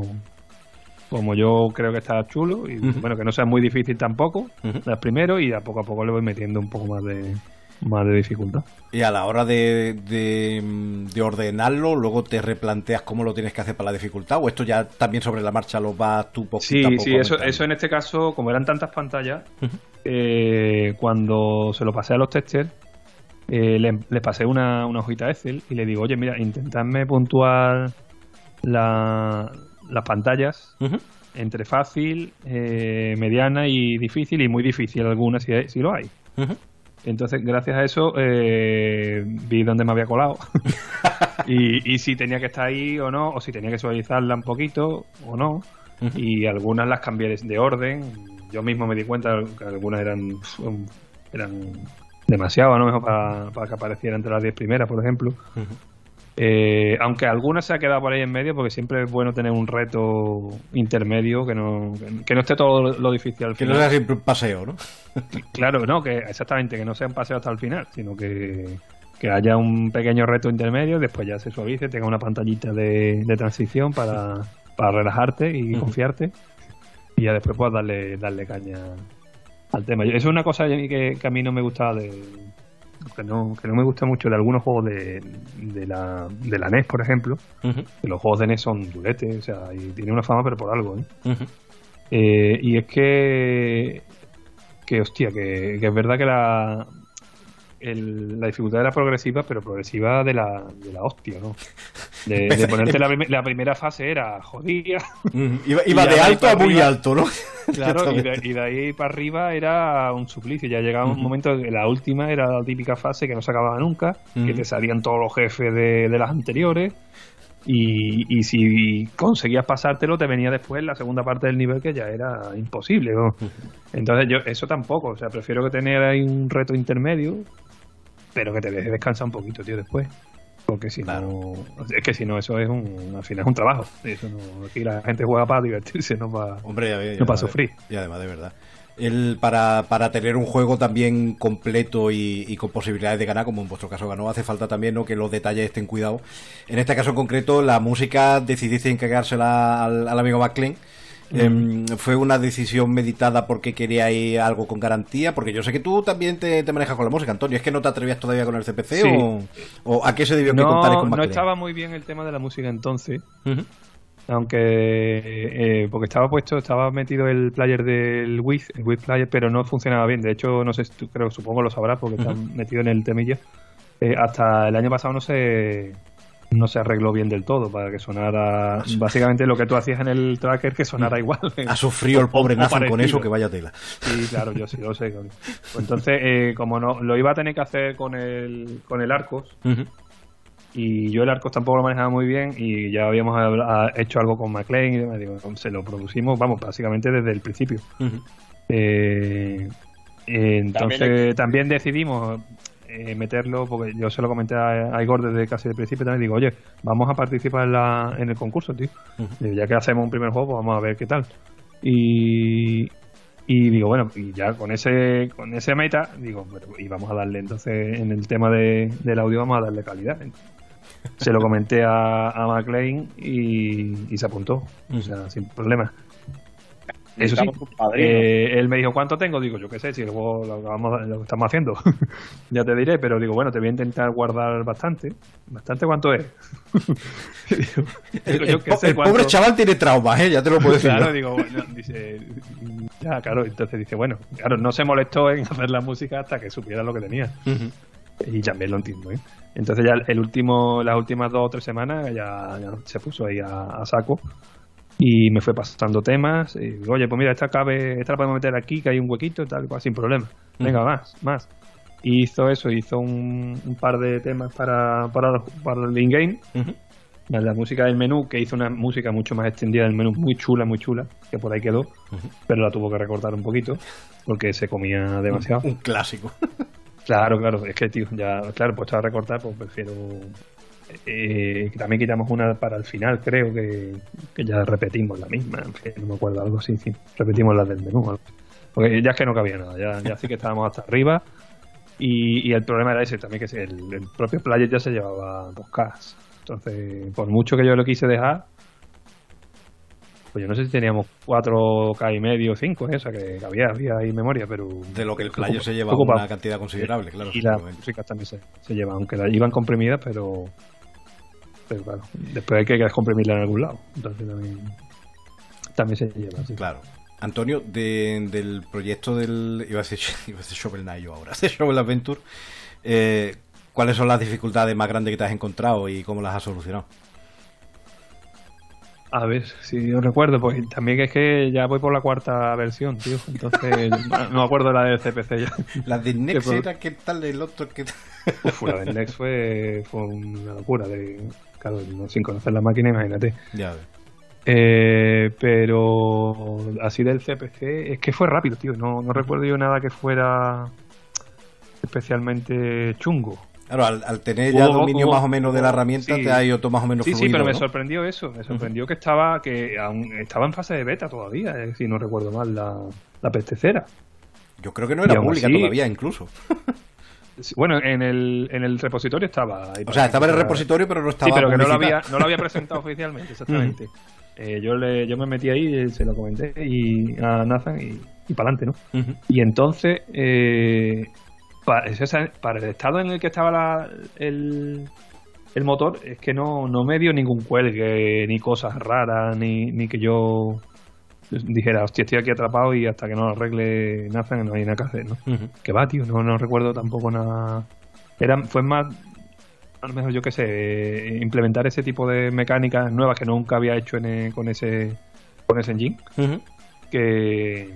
S2: creo que está chulo. Y bueno, que no sea muy difícil tampoco, las primero, y a poco le voy metiendo un poco más de dificultad.
S1: Y a la hora de ordenarlo, luego te replanteas cómo lo tienes que hacer para la dificultad, o esto ya también sobre la marcha lo vas tú poquito a poco.
S2: Sí, eso en este caso, como eran tantas pantallas, cuando se lo pasé a los testers, les pasé una hojita Excel y le digo, oye, mira, intentadme puntuar las pantallas entre fácil, mediana y difícil, y muy difícil algunas si lo hay. Entonces, gracias a eso, vi dónde me había colado y si tenía que estar ahí o no, o si tenía que suavizarla un poquito o no. Y algunas las cambié de orden. Yo mismo me di cuenta que algunas eran demasiado, a lo mejor para que apareciera entre las 10 primeras, por ejemplo. Aunque algunas se ha quedado por ahí en medio, porque siempre es bueno tener un reto intermedio que no esté todo lo difícil al final.
S1: Que no sea siempre un paseo, ¿no?
S2: Claro, no, que exactamente, que no sea un paseo hasta el final, sino que haya un pequeño reto intermedio, después ya se suavice, tenga una pantallita de transición para relajarte y confiarte, y ya después puedas darle caña al tema. Eso es una cosa que a mí no me gustaba que no me gusta mucho de algunos juegos de la NES, por ejemplo, que los juegos de NES son duretes, o sea, y tiene una fama pero por algo, y es que hostia, que es verdad la dificultad era progresiva, pero progresiva de la hostia, ¿no? De ponerte la primera fase era jodida.
S1: Iba de alto a muy alto, ¿no?
S2: Claro, y de ahí para arriba era un suplicio. Ya llegaba un momento en que la última era la típica fase que no se acababa nunca, que te salían todos los jefes de las anteriores. Y si conseguías pasártelo, te venía después la segunda parte del nivel, que ya era imposible, ¿no? Entonces yo eso tampoco, o sea, prefiero que tener ahí un reto intermedio, pero que te deje descansar un poquito, tío, después. Porque si no, es que si no, eso es al final es un trabajo. Eso no, aquí la gente juega para divertirse, no para, no para sufrir.
S1: Y además, de verdad, para tener un juego también completo y con posibilidades de ganar, como en vuestro caso ganó, hace falta también, ¿no?, que los detalles estén cuidados. En este caso en concreto, la música decidiste encargársela al amigo McLean. ¿Fue una decisión meditada porque queríais algo con garantía? Porque yo sé que tú también te manejas con la música, Antonio. ¿Es que no te atrevías todavía con el CPC?
S2: Sí.
S1: ¿O a qué se debió que contarais con McLean?
S2: No estaba muy bien el tema de la música entonces. Aunque porque estaba metido el player del Wii, el Wii Player, pero no funcionaba bien. De hecho, no sé, supongo lo sabrás porque está metido en el temilla. Hasta el año pasado no se arregló bien del todo para que sonara básicamente lo que tú hacías en el tracker, que sonara igual.
S1: Ha sufrido el pobre Nathan con eso, que vaya tela.
S2: Sí, claro, yo sí lo sé. Pues entonces, como no lo iba a tener que hacer con el Arcos, y yo el Arcos tampoco lo manejaba muy bien, y ya habíamos hecho algo con McLean y demás, digo, se lo propusimos, vamos, básicamente desde el principio. Entonces también decidimos meterlo, porque yo se lo comenté a Igor desde casi el principio también, digo, oye, vamos a participar en el concurso, tío. Ya que hacemos un primer juego, pues vamos a ver qué tal. Y digo, bueno, y ya con ese meta, digo, bueno, y vamos a darle, entonces, en el tema del audio vamos a darle calidad. Se lo comenté a McLean y se apuntó, o sea, sin problema. Eso sí, él me dijo, ¿cuánto tengo? Digo, yo qué sé, si el juego lo estamos haciendo, ya te diré, pero digo, bueno, te voy a intentar guardar bastante. ¿Bastante cuánto es?
S1: El pobre chaval tiene traumas, ya te lo puedo decir.
S2: Claro, digo, bueno, dice, ya, claro, entonces dice, bueno, claro, no se molestó en hacer la música hasta que supiera lo que tenía. Y también lo entiendo, ¿eh? Entonces ya las últimas 2 o 3 semanas ya se puso ahí a saco. Y me fue pasando temas, y digo, oye, pues mira, esta la podemos meter aquí, que hay un huequito y tal, pues, sin problema. Venga, más. Y hizo un par de temas para el in-game. La música del menú, que hizo una música mucho más extendida del menú, muy chula, que por ahí quedó, pero la tuvo que recortar un poquito, porque se comía demasiado.
S1: Un clásico.
S2: Claro, es que, tío, ya, claro, pues a recortar, pues prefiero... también quitamos una para el final, creo que ya repetimos la misma, en fin, no me acuerdo, algo así, sí. Repetimos la del menú, porque ya es que no cabía nada, ya sí que estábamos hasta arriba, y el problema era ese también, que el propio player ya se llevaba 2K, entonces por mucho que yo lo quise dejar, pues yo no sé si teníamos 4K y medio, 5, o sea que había ahí memoria, pero...
S1: De lo que el player se lleva una cantidad considerable, claro.
S2: Y las músicas también se llevan, aunque las iban comprimidas, pero claro, después hay que comprimirla en algún lado, entonces también se lleva, sí.
S1: Claro. Antonio, del proyecto iba a decir Shovel Knight yo ahora, de Shovel Adventure, ¿cuáles son las dificultades más grandes que te has encontrado y cómo las has solucionado?
S2: A ver, si yo recuerdo, pues también es que ya voy por la 4ª versión, tío. Entonces, no me acuerdo la del CPC ya.
S1: La de Nex era, ¿qué tal el otro?
S2: La del Nex fue una locura. Claro, sin conocer la máquina, imagínate.
S1: Ya ves.
S2: Pero así del CPC, es que fue rápido, tío. No recuerdo yo nada que fuera especialmente chungo.
S1: Claro, al tener ya dominio más o menos de la herramienta, te ha ido todo más o menos fluido.
S2: Sí, pero me
S1: ¿no?
S2: sorprendió eso. Me sorprendió que aún estaba en fase de beta todavía, si no recuerdo mal, la pestecera.
S1: Yo creo que no era pública todavía, incluso.
S2: Bueno, en el repositorio estaba.
S1: O sea, estaba en el repositorio, pero no estaba.
S2: Sí, pero que no lo había presentado oficialmente, exactamente. Yo me metí ahí, se lo comenté a Nathan y para adelante, ¿no? Y entonces... Para el estado en el que estaba el motor, es que no me dio ningún cuelgue, ni cosas raras, ni que yo dijera, hostia, estoy aquí atrapado y hasta que no lo arregle Nathan no hay nada que hacer, ¿no? Que va, tío, no recuerdo tampoco nada. Fue más, a lo mejor yo qué sé, implementar ese tipo de mecánicas nuevas que nunca había hecho con ese engine, que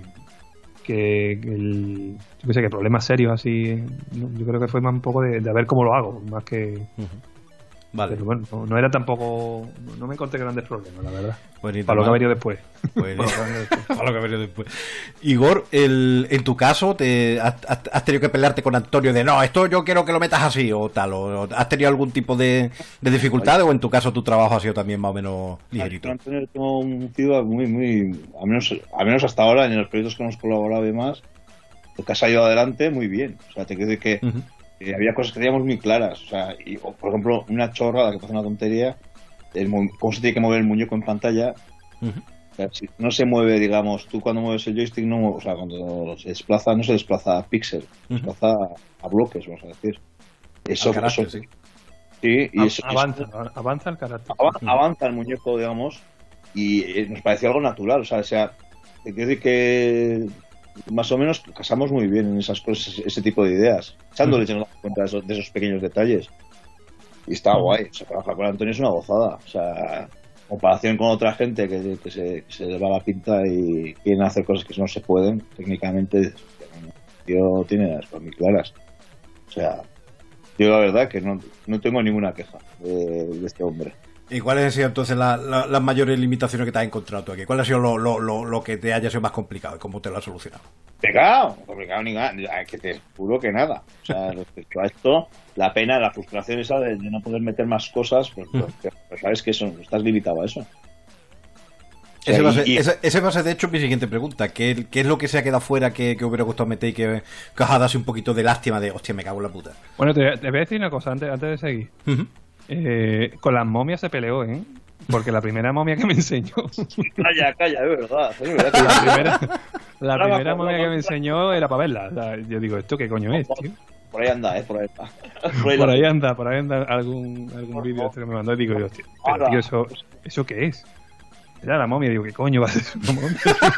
S2: yo qué sé, que problemas serios así, yo creo que fue más un poco de ver cómo lo hago, más que...
S1: Vale.
S2: Pero bueno, no era tampoco, no me encontré grandes problemas, la verdad.
S1: Pues
S2: para lo que ha venido después.
S1: Para lo que ha venido después. Igor, en tu caso, ¿has tenido que pelearte con Antonio de no, esto yo quiero que lo metas así o tal? ¿O has tenido algún tipo de dificultad o en tu caso tu trabajo ha sido también más o menos ligerito?
S3: Con Antonio tengo un feedback muy, al menos hasta ahora, en los proyectos que hemos colaborado y demás, lo que ha salido adelante muy bien. O sea, te quiero decir que había cosas que teníamos muy claras. O sea, por ejemplo, una chorrada que parece una tontería, cómo se tiene que mover el muñeco en pantalla. O sea, si no se mueve, digamos, tú cuando mueves el joystick, o sea, cuando se desplaza, no se desplaza a píxel, se desplaza a bloques, vamos a decir. Eso,
S1: carácter, sí.
S3: Sí, y
S2: avanza el carácter.
S3: Avanza el muñeco, digamos, y nos pareció algo natural. O sea, te quiero decir que más o menos casamos muy bien en esas cosas, ese tipo de ideas. Echándole cuenta de esos pequeños detalles. Y está guay. O sea, trabajar con Antonio es una gozada. O sea, en comparación con otra gente que se le va la pinta y quieren hacer cosas que no se pueden, técnicamente, tío tiene las cosas muy claras. O sea, yo la verdad que no tengo ninguna queja de este hombre.
S1: ¿Y cuáles han sido entonces las mayores limitaciones que te has encontrado tú aquí? ¿Cuál ha sido lo que te haya sido más complicado y cómo te lo has solucionado?
S3: Complicado ni nada, que te juro que nada. O sea, respecto a esto, la pena, la frustración esa de no poder meter más cosas, pues sabes que estás limitado a eso. O sea,
S1: ese va a ser de hecho mi siguiente pregunta. ¿Qué es lo que se ha quedado fuera que hubiera gustado meter y que os ha dado así un poquito de lástima de hostia, me cago en la puta?
S2: Bueno, te voy a decir una cosa antes de seguir. Con las momias se peleó, ¿eh? Porque la primera momia que me enseñó...
S3: Calla, es verdad.
S2: La primera momia que me enseñó era para verla. O sea, yo digo, ¿esto qué coño es, tío?
S3: Por ahí anda, por
S2: ahí anda algún vídeo que me mandó y digo, hostia, pero tío, ¿eso qué es? Era la momia, digo, ¿qué coño va a ser una momia?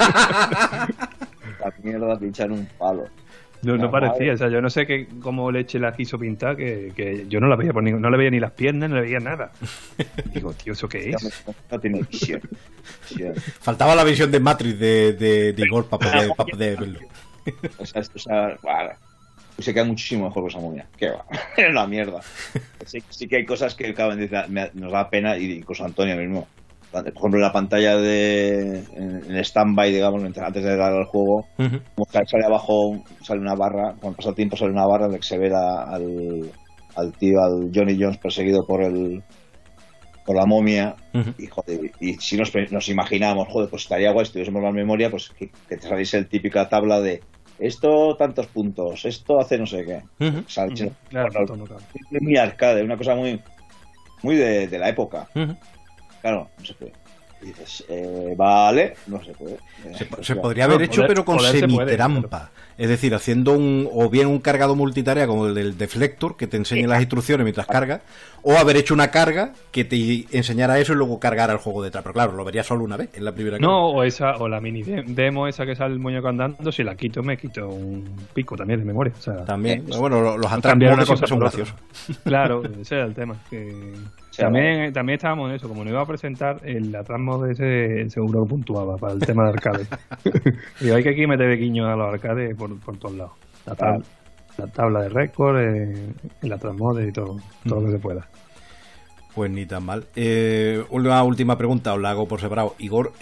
S3: La mierda, pinchar un palo.
S2: No parecía, o sea, yo no sé cómo Leche la quiso pintar, que yo no la veía no le veía ni las piernas, no le veía nada. Digo, tío, ¿eso qué es?
S3: No tiene visión.
S1: Faltaba la visión de Matrix de Igor para poder verlo.
S3: O sea, vale. Se queda muchísimo mejor con esa momia. ¿Qué va? Es una mierda. Sí que hay cosas que nos da pena, y incluso Antonio mismo. Por ejemplo, la pantalla en stand-by, digamos, antes de dar al juego, como sale abajo, sale una barra, cuando pasa el tiempo sale una barra en la que se ve al tío, al Johnny Jones perseguido por la momia, y joder, y si nos imaginamos, joder, pues estaría guay si tuviésemos la memoria, pues que te saliese el típica tabla de esto tantos puntos, esto hace no sé qué.
S2: Claro,
S3: muy arcade, una cosa muy de la época. Claro, no se puede. Y dices, vale, no se puede.
S1: Se podría haber hecho, pero con semitrampa. Es decir, haciendo o bien un cargado multitarea como el del Deflector, que te enseñe las instrucciones mientras cargas, o haber hecho una carga que te enseñara eso y luego cargar el juego detrás. Pero claro, lo vería solo una vez en la primera carga.
S2: No, o la mini demo esa que sale el muñeco andando, si la quito, me quito un pico también de memoria. O sea,
S1: también, bueno, los
S2: cambiar una cosa
S1: son graciosos.
S2: Claro, ese era el tema. También estábamos en eso, como no iba a presentar el Atrasmod ese, seguro que puntuaba para el tema de arcade. Digo, hay que aquí meter guiños a los arcades por todos lados. La tabla de récord, el Atrasmod y todo lo que se pueda.
S1: Pues ni tan mal. Una última pregunta, os la hago por separado. Igor,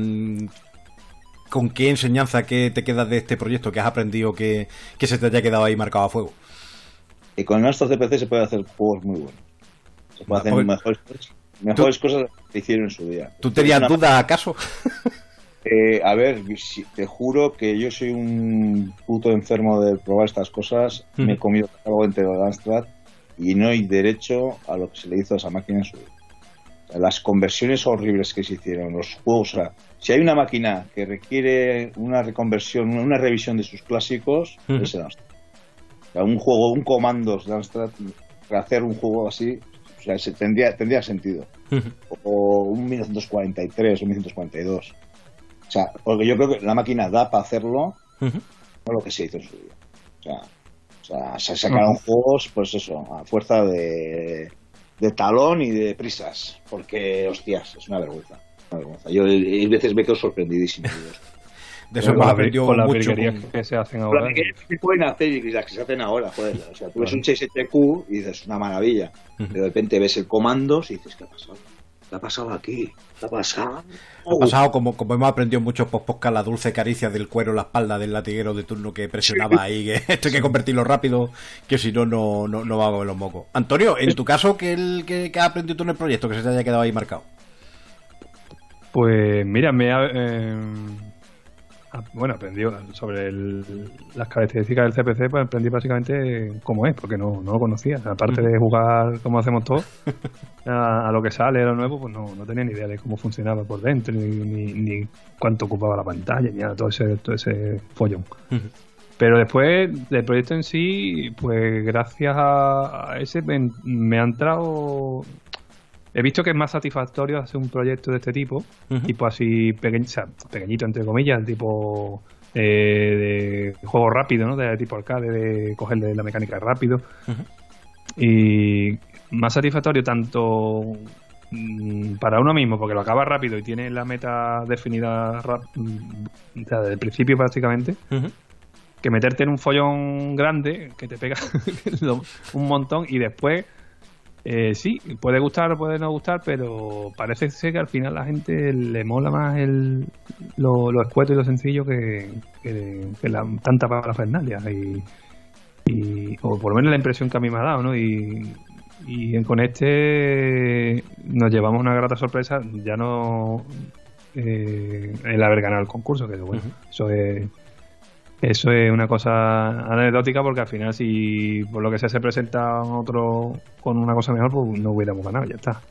S1: ¿con qué enseñanza que te quedas de este proyecto que has aprendido que se te haya quedado ahí marcado a fuego?
S3: Y con estos CPC se puede hacer juegos muy buenos. Se puede hacer mejores cosas que hicieron en su día.
S1: ¿Tú tenías dudas acaso?
S3: A ver, te juro que yo soy un puto enfermo de probar estas cosas. Me he comido algo entero de Amstrad y no hay derecho a lo que se le hizo a esa máquina en su vida. O sea, las conversiones horribles que se hicieron, los juegos. O sea, si hay una máquina que requiere una reconversión, una revisión de sus clásicos, es el Amstrad. O sea, un comandos de Amstrad, para hacer un juego así, o sea, tendría sentido. O un 1943 o 1942. O sea, porque yo creo que la máquina da para hacerlo, no lo que se hizo en su día. O sea, se sacaron juegos, pues eso, a fuerza de talón y de prisas, porque, hostias, es una vergüenza. Yo hay veces me quedo sorprendidísimo.
S1: De eso hemos aprendido
S2: con las
S1: mucho.
S2: virguerías que se hacen ahora.
S3: Las que pueden hacer y las que se hacen ahora, joder. O sea, tú ves un 6SQ y dices, una maravilla. Pero de repente ves el comandos y dices, ¿qué ha pasado? ¿Qué ha pasado aquí? ¿Qué ha pasado?
S1: Ha pasado como hemos aprendido en muchos podcast, la dulce caricia del cuero en la espalda del latiguero de turno que presionaba ahí, que esto hay que convertirlo rápido, que si no, no va a mover los mocos. Antonio, en tu caso, ¿qué has aprendido tú en el proyecto que se te haya quedado ahí marcado?
S2: Pues mira, aprendí sobre las características del CPC, pues aprendí básicamente cómo es, porque no lo conocía. Aparte de jugar como hacemos todos, a lo que sale, a lo nuevo, pues no tenía ni idea de cómo funcionaba por dentro, ni cuánto ocupaba la pantalla, ni nada, todo ese follón. Pero después del proyecto en sí, pues gracias a ese me ha entrado... He visto que es más satisfactorio hacer un proyecto de este tipo, tipo así pequeñito, entre comillas, tipo de juego rápido, ¿no? De tipo arcade, de cogerle la mecánica rápido. Y más satisfactorio tanto para uno mismo, porque lo acaba rápido y tiene la meta definida desde el principio prácticamente, que meterte en un follón grande que te pega un montón y después... sí, puede gustar o puede no gustar, pero parece ser que al final a la gente le mola más lo escueto y lo sencillo que tanta parafernalia o por lo menos la impresión que a mí me ha dado, ¿no? Y con este nos llevamos una grata sorpresa, ya no el haber ganado el concurso, que bueno, eso es una cosa anecdótica, porque al final si por lo que sea se presenta otro con una cosa mejor, pues no hubiéramos ganado, ya está.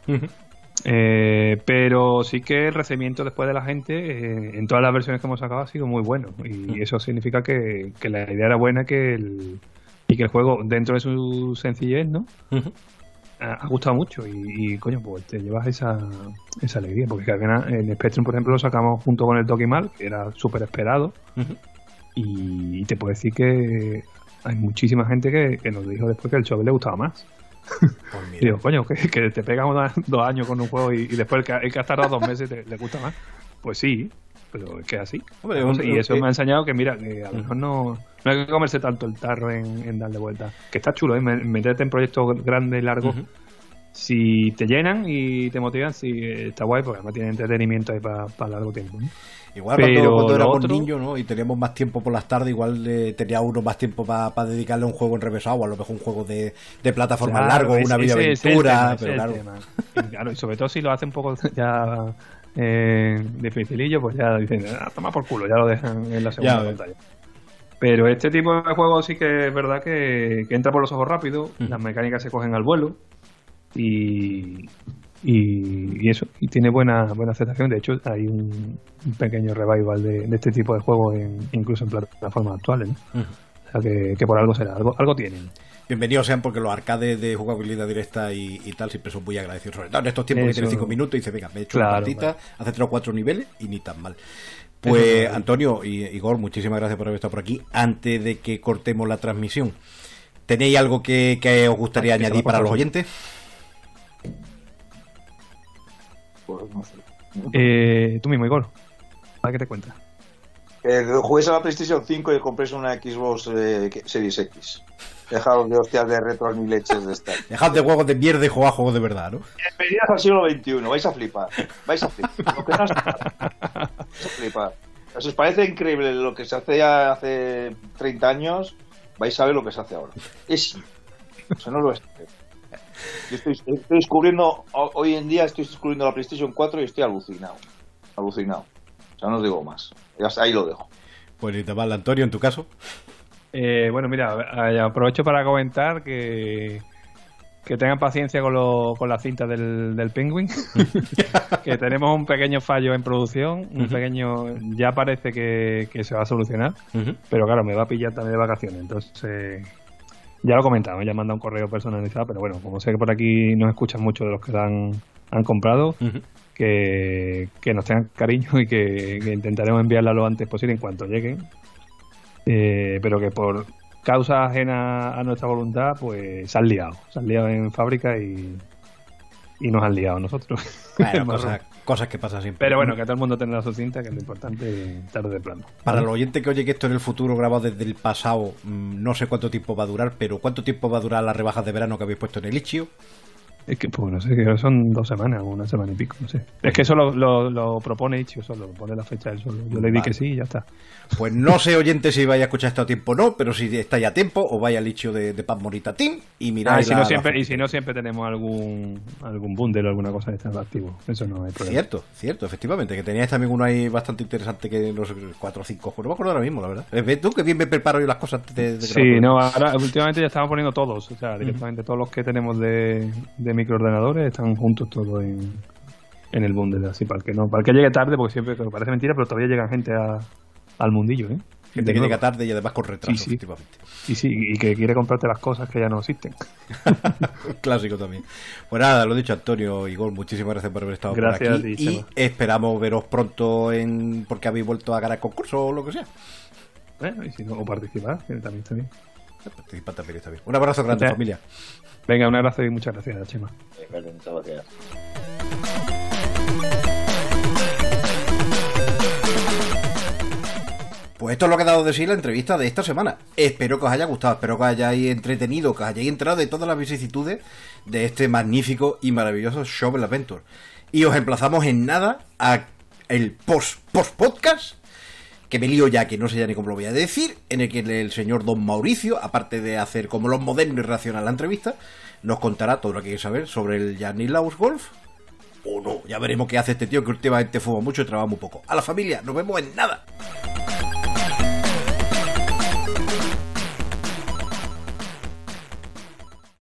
S2: Pero sí que el recibimiento después de la gente en todas las versiones que hemos sacado ha sido muy bueno, y eso significa que la idea era buena, y que el juego, dentro de su sencillez, ¿no? Ha gustado mucho y coño, pues te llevas esa alegría, porque al final en Spectrum, por ejemplo, lo sacamos junto con el Dokimal, que era súper esperado. Y te puedo decir que hay muchísima gente que nos dijo después que el Shovel le gustaba más. Pues digo, coño, que te pegas 2 años con un juego y después el que has tardado 2 meses le gusta más. Pues sí, pero es que es así. Hombre, y eso me ha enseñado que, mira, que a lo mejor no hay que comerse tanto el tarro en darle vuelta. Que está chulo, meterte en proyectos grandes y largos. Si te llenan y te motivan, sí, está guay, porque además tiene entretenimiento ahí para largo tiempo, ¿no?
S1: Igual cuando éramos niños, ¿no? Y teníamos más tiempo por las tardes, igual tenía uno más tiempo para dedicarle a un juego enrevesado, o a lo mejor un juego de plataforma largo, una videoaventura, pero claro.
S2: Claro, y sobre todo si lo hace un poco ya dificilillo, pues ya dicen, toma por culo, ya lo dejan en la segunda pantalla. Pero este tipo de juegos sí que es verdad que entra por los ojos rápido, las mecánicas se cogen al vuelo y eso, y tiene buena aceptación. De hecho, hay un pequeño revival de este tipo de juegos incluso en plataformas actuales, ¿no? O sea que por algo será, algo tienen.
S1: Bienvenidos sean, porque los arcades de jugabilidad directa y tal siempre son muy agradecidos, sobre todo en estos tiempos que tienen 5 minutos y dice, venga, me he hecho una partita, hace 3 o 4 niveles y ni tan mal. Pues Antonio y Igor, muchísimas gracias por haber estado por aquí. Antes de que cortemos la transmisión, ¿tenéis algo que os gustaría añadir para los oyentes?
S2: Tú mismo, Igor, ¿a qué te cuentas?
S3: Juguéis a la PlayStation 5 y compréis una Xbox Series X. Dejaos de hostias de retros ni leches de estar.
S1: Dejad de juegos de mierda y jugad juegos de verdad, ¿no?
S3: Bienvenidos al siglo XXI, vais a flipar. Lo que no vais a flipar. ¿Os parece increíble lo que se hacía hace 30 años? Vais a ver lo que se hace ahora. Eso no lo es. Yo estoy descubriendo, hoy en día estoy descubriendo la PlayStation 4 y estoy alucinado. O sea, no os digo más. Ahí lo dejo.
S1: Pues ni te mal, Antonio, en tu caso.
S2: Bueno, mira, aprovecho para comentar que tengan paciencia con la cinta del Penguin. Que tenemos un pequeño fallo en producción, ya parece que se va a solucionar, pero claro, me va a pillar también de vacaciones, entonces ya lo comentamos, ya manda un correo personalizado, pero bueno, como sé que por aquí nos escuchan mucho de los que han comprado, que nos tengan cariño y que intentaremos enviarla lo antes posible en cuanto lleguen, pero que por causa ajena a nuestra voluntad pues se han liado en fábrica y nos han liado nosotros.
S1: Bueno, cosas que pasan siempre.
S2: Pero bueno, que todo el mundo tenga su cinta, que es lo importante, tarde de plano.
S1: Para los oyentes que oye que esto en el futuro grabado desde el pasado, no sé cuánto tiempo va a durar, pero ¿cuánto tiempo va a durar las rebajas de verano que habéis puesto en el Itch.io?
S2: Es que, pues no sé, que son 2 semanas o 1 semana y pico, no sé. Es que eso lo propone Itch.io solo, pone la fecha él solo. Yo le di que sí y ya está.
S1: Pues no sé, oyente, si vais a escuchar esto a tiempo o no, pero si estáis a tiempo, os vais al Itch.io de Paz Morita Team y miráis.
S2: Y si no siempre tenemos algún bundle o alguna cosa de estar activo. Eso no hay problema.
S1: Cierto, efectivamente, que teníais también uno ahí bastante interesante que no sé, 4 o 5, no me acuerdo ahora mismo, la verdad. ¿Ves tú que bien me preparo yo las cosas antes de
S2: sí, no, ahora últimamente ya estamos poniendo todos, o sea, directamente todos los que tenemos de microordenadores están juntos todos en el bundle, así para el que llegue tarde, porque siempre parece mentira, pero todavía llegan gente al mundillo,
S1: gente que llega tarde y además con retraso,
S2: sí. Efectivamente. Sí, y que quiere comprarte las cosas que ya no existen.
S1: Un clásico también. Pues nada, lo dicho, Antonio y Gol, muchísimas gracias por haber estado por aquí.
S2: A ti,
S1: y
S2: Chema.
S1: Esperamos veros pronto porque habéis vuelto a ganar concurso o lo que sea.
S2: Bueno, y si no, o participar, que también está bien.
S1: Participar también está bien. Un abrazo grande, familia.
S2: Venga, un abrazo y muchas gracias, Chema.
S3: Muchas gracias.
S1: Pues esto es lo que ha dado de sí la entrevista de esta semana. Espero que os haya gustado, espero que os hayáis entretenido, que os hayáis enterado de todas las vicisitudes de este magnífico y maravilloso Shovel Adventure. Y os emplazamos en nada a el post-podcast, que me lío ya, que no sé ya ni cómo lo voy a decir, en el que el señor Don Mauricio, aparte de hacer como los modernos y reaccionar a la entrevista, nos contará todo lo que hay que saber sobre el Stanislaus Golf. O no, ya veremos qué hace este tío, que últimamente fuma mucho y trabaja muy poco. A la familia, nos vemos en nada.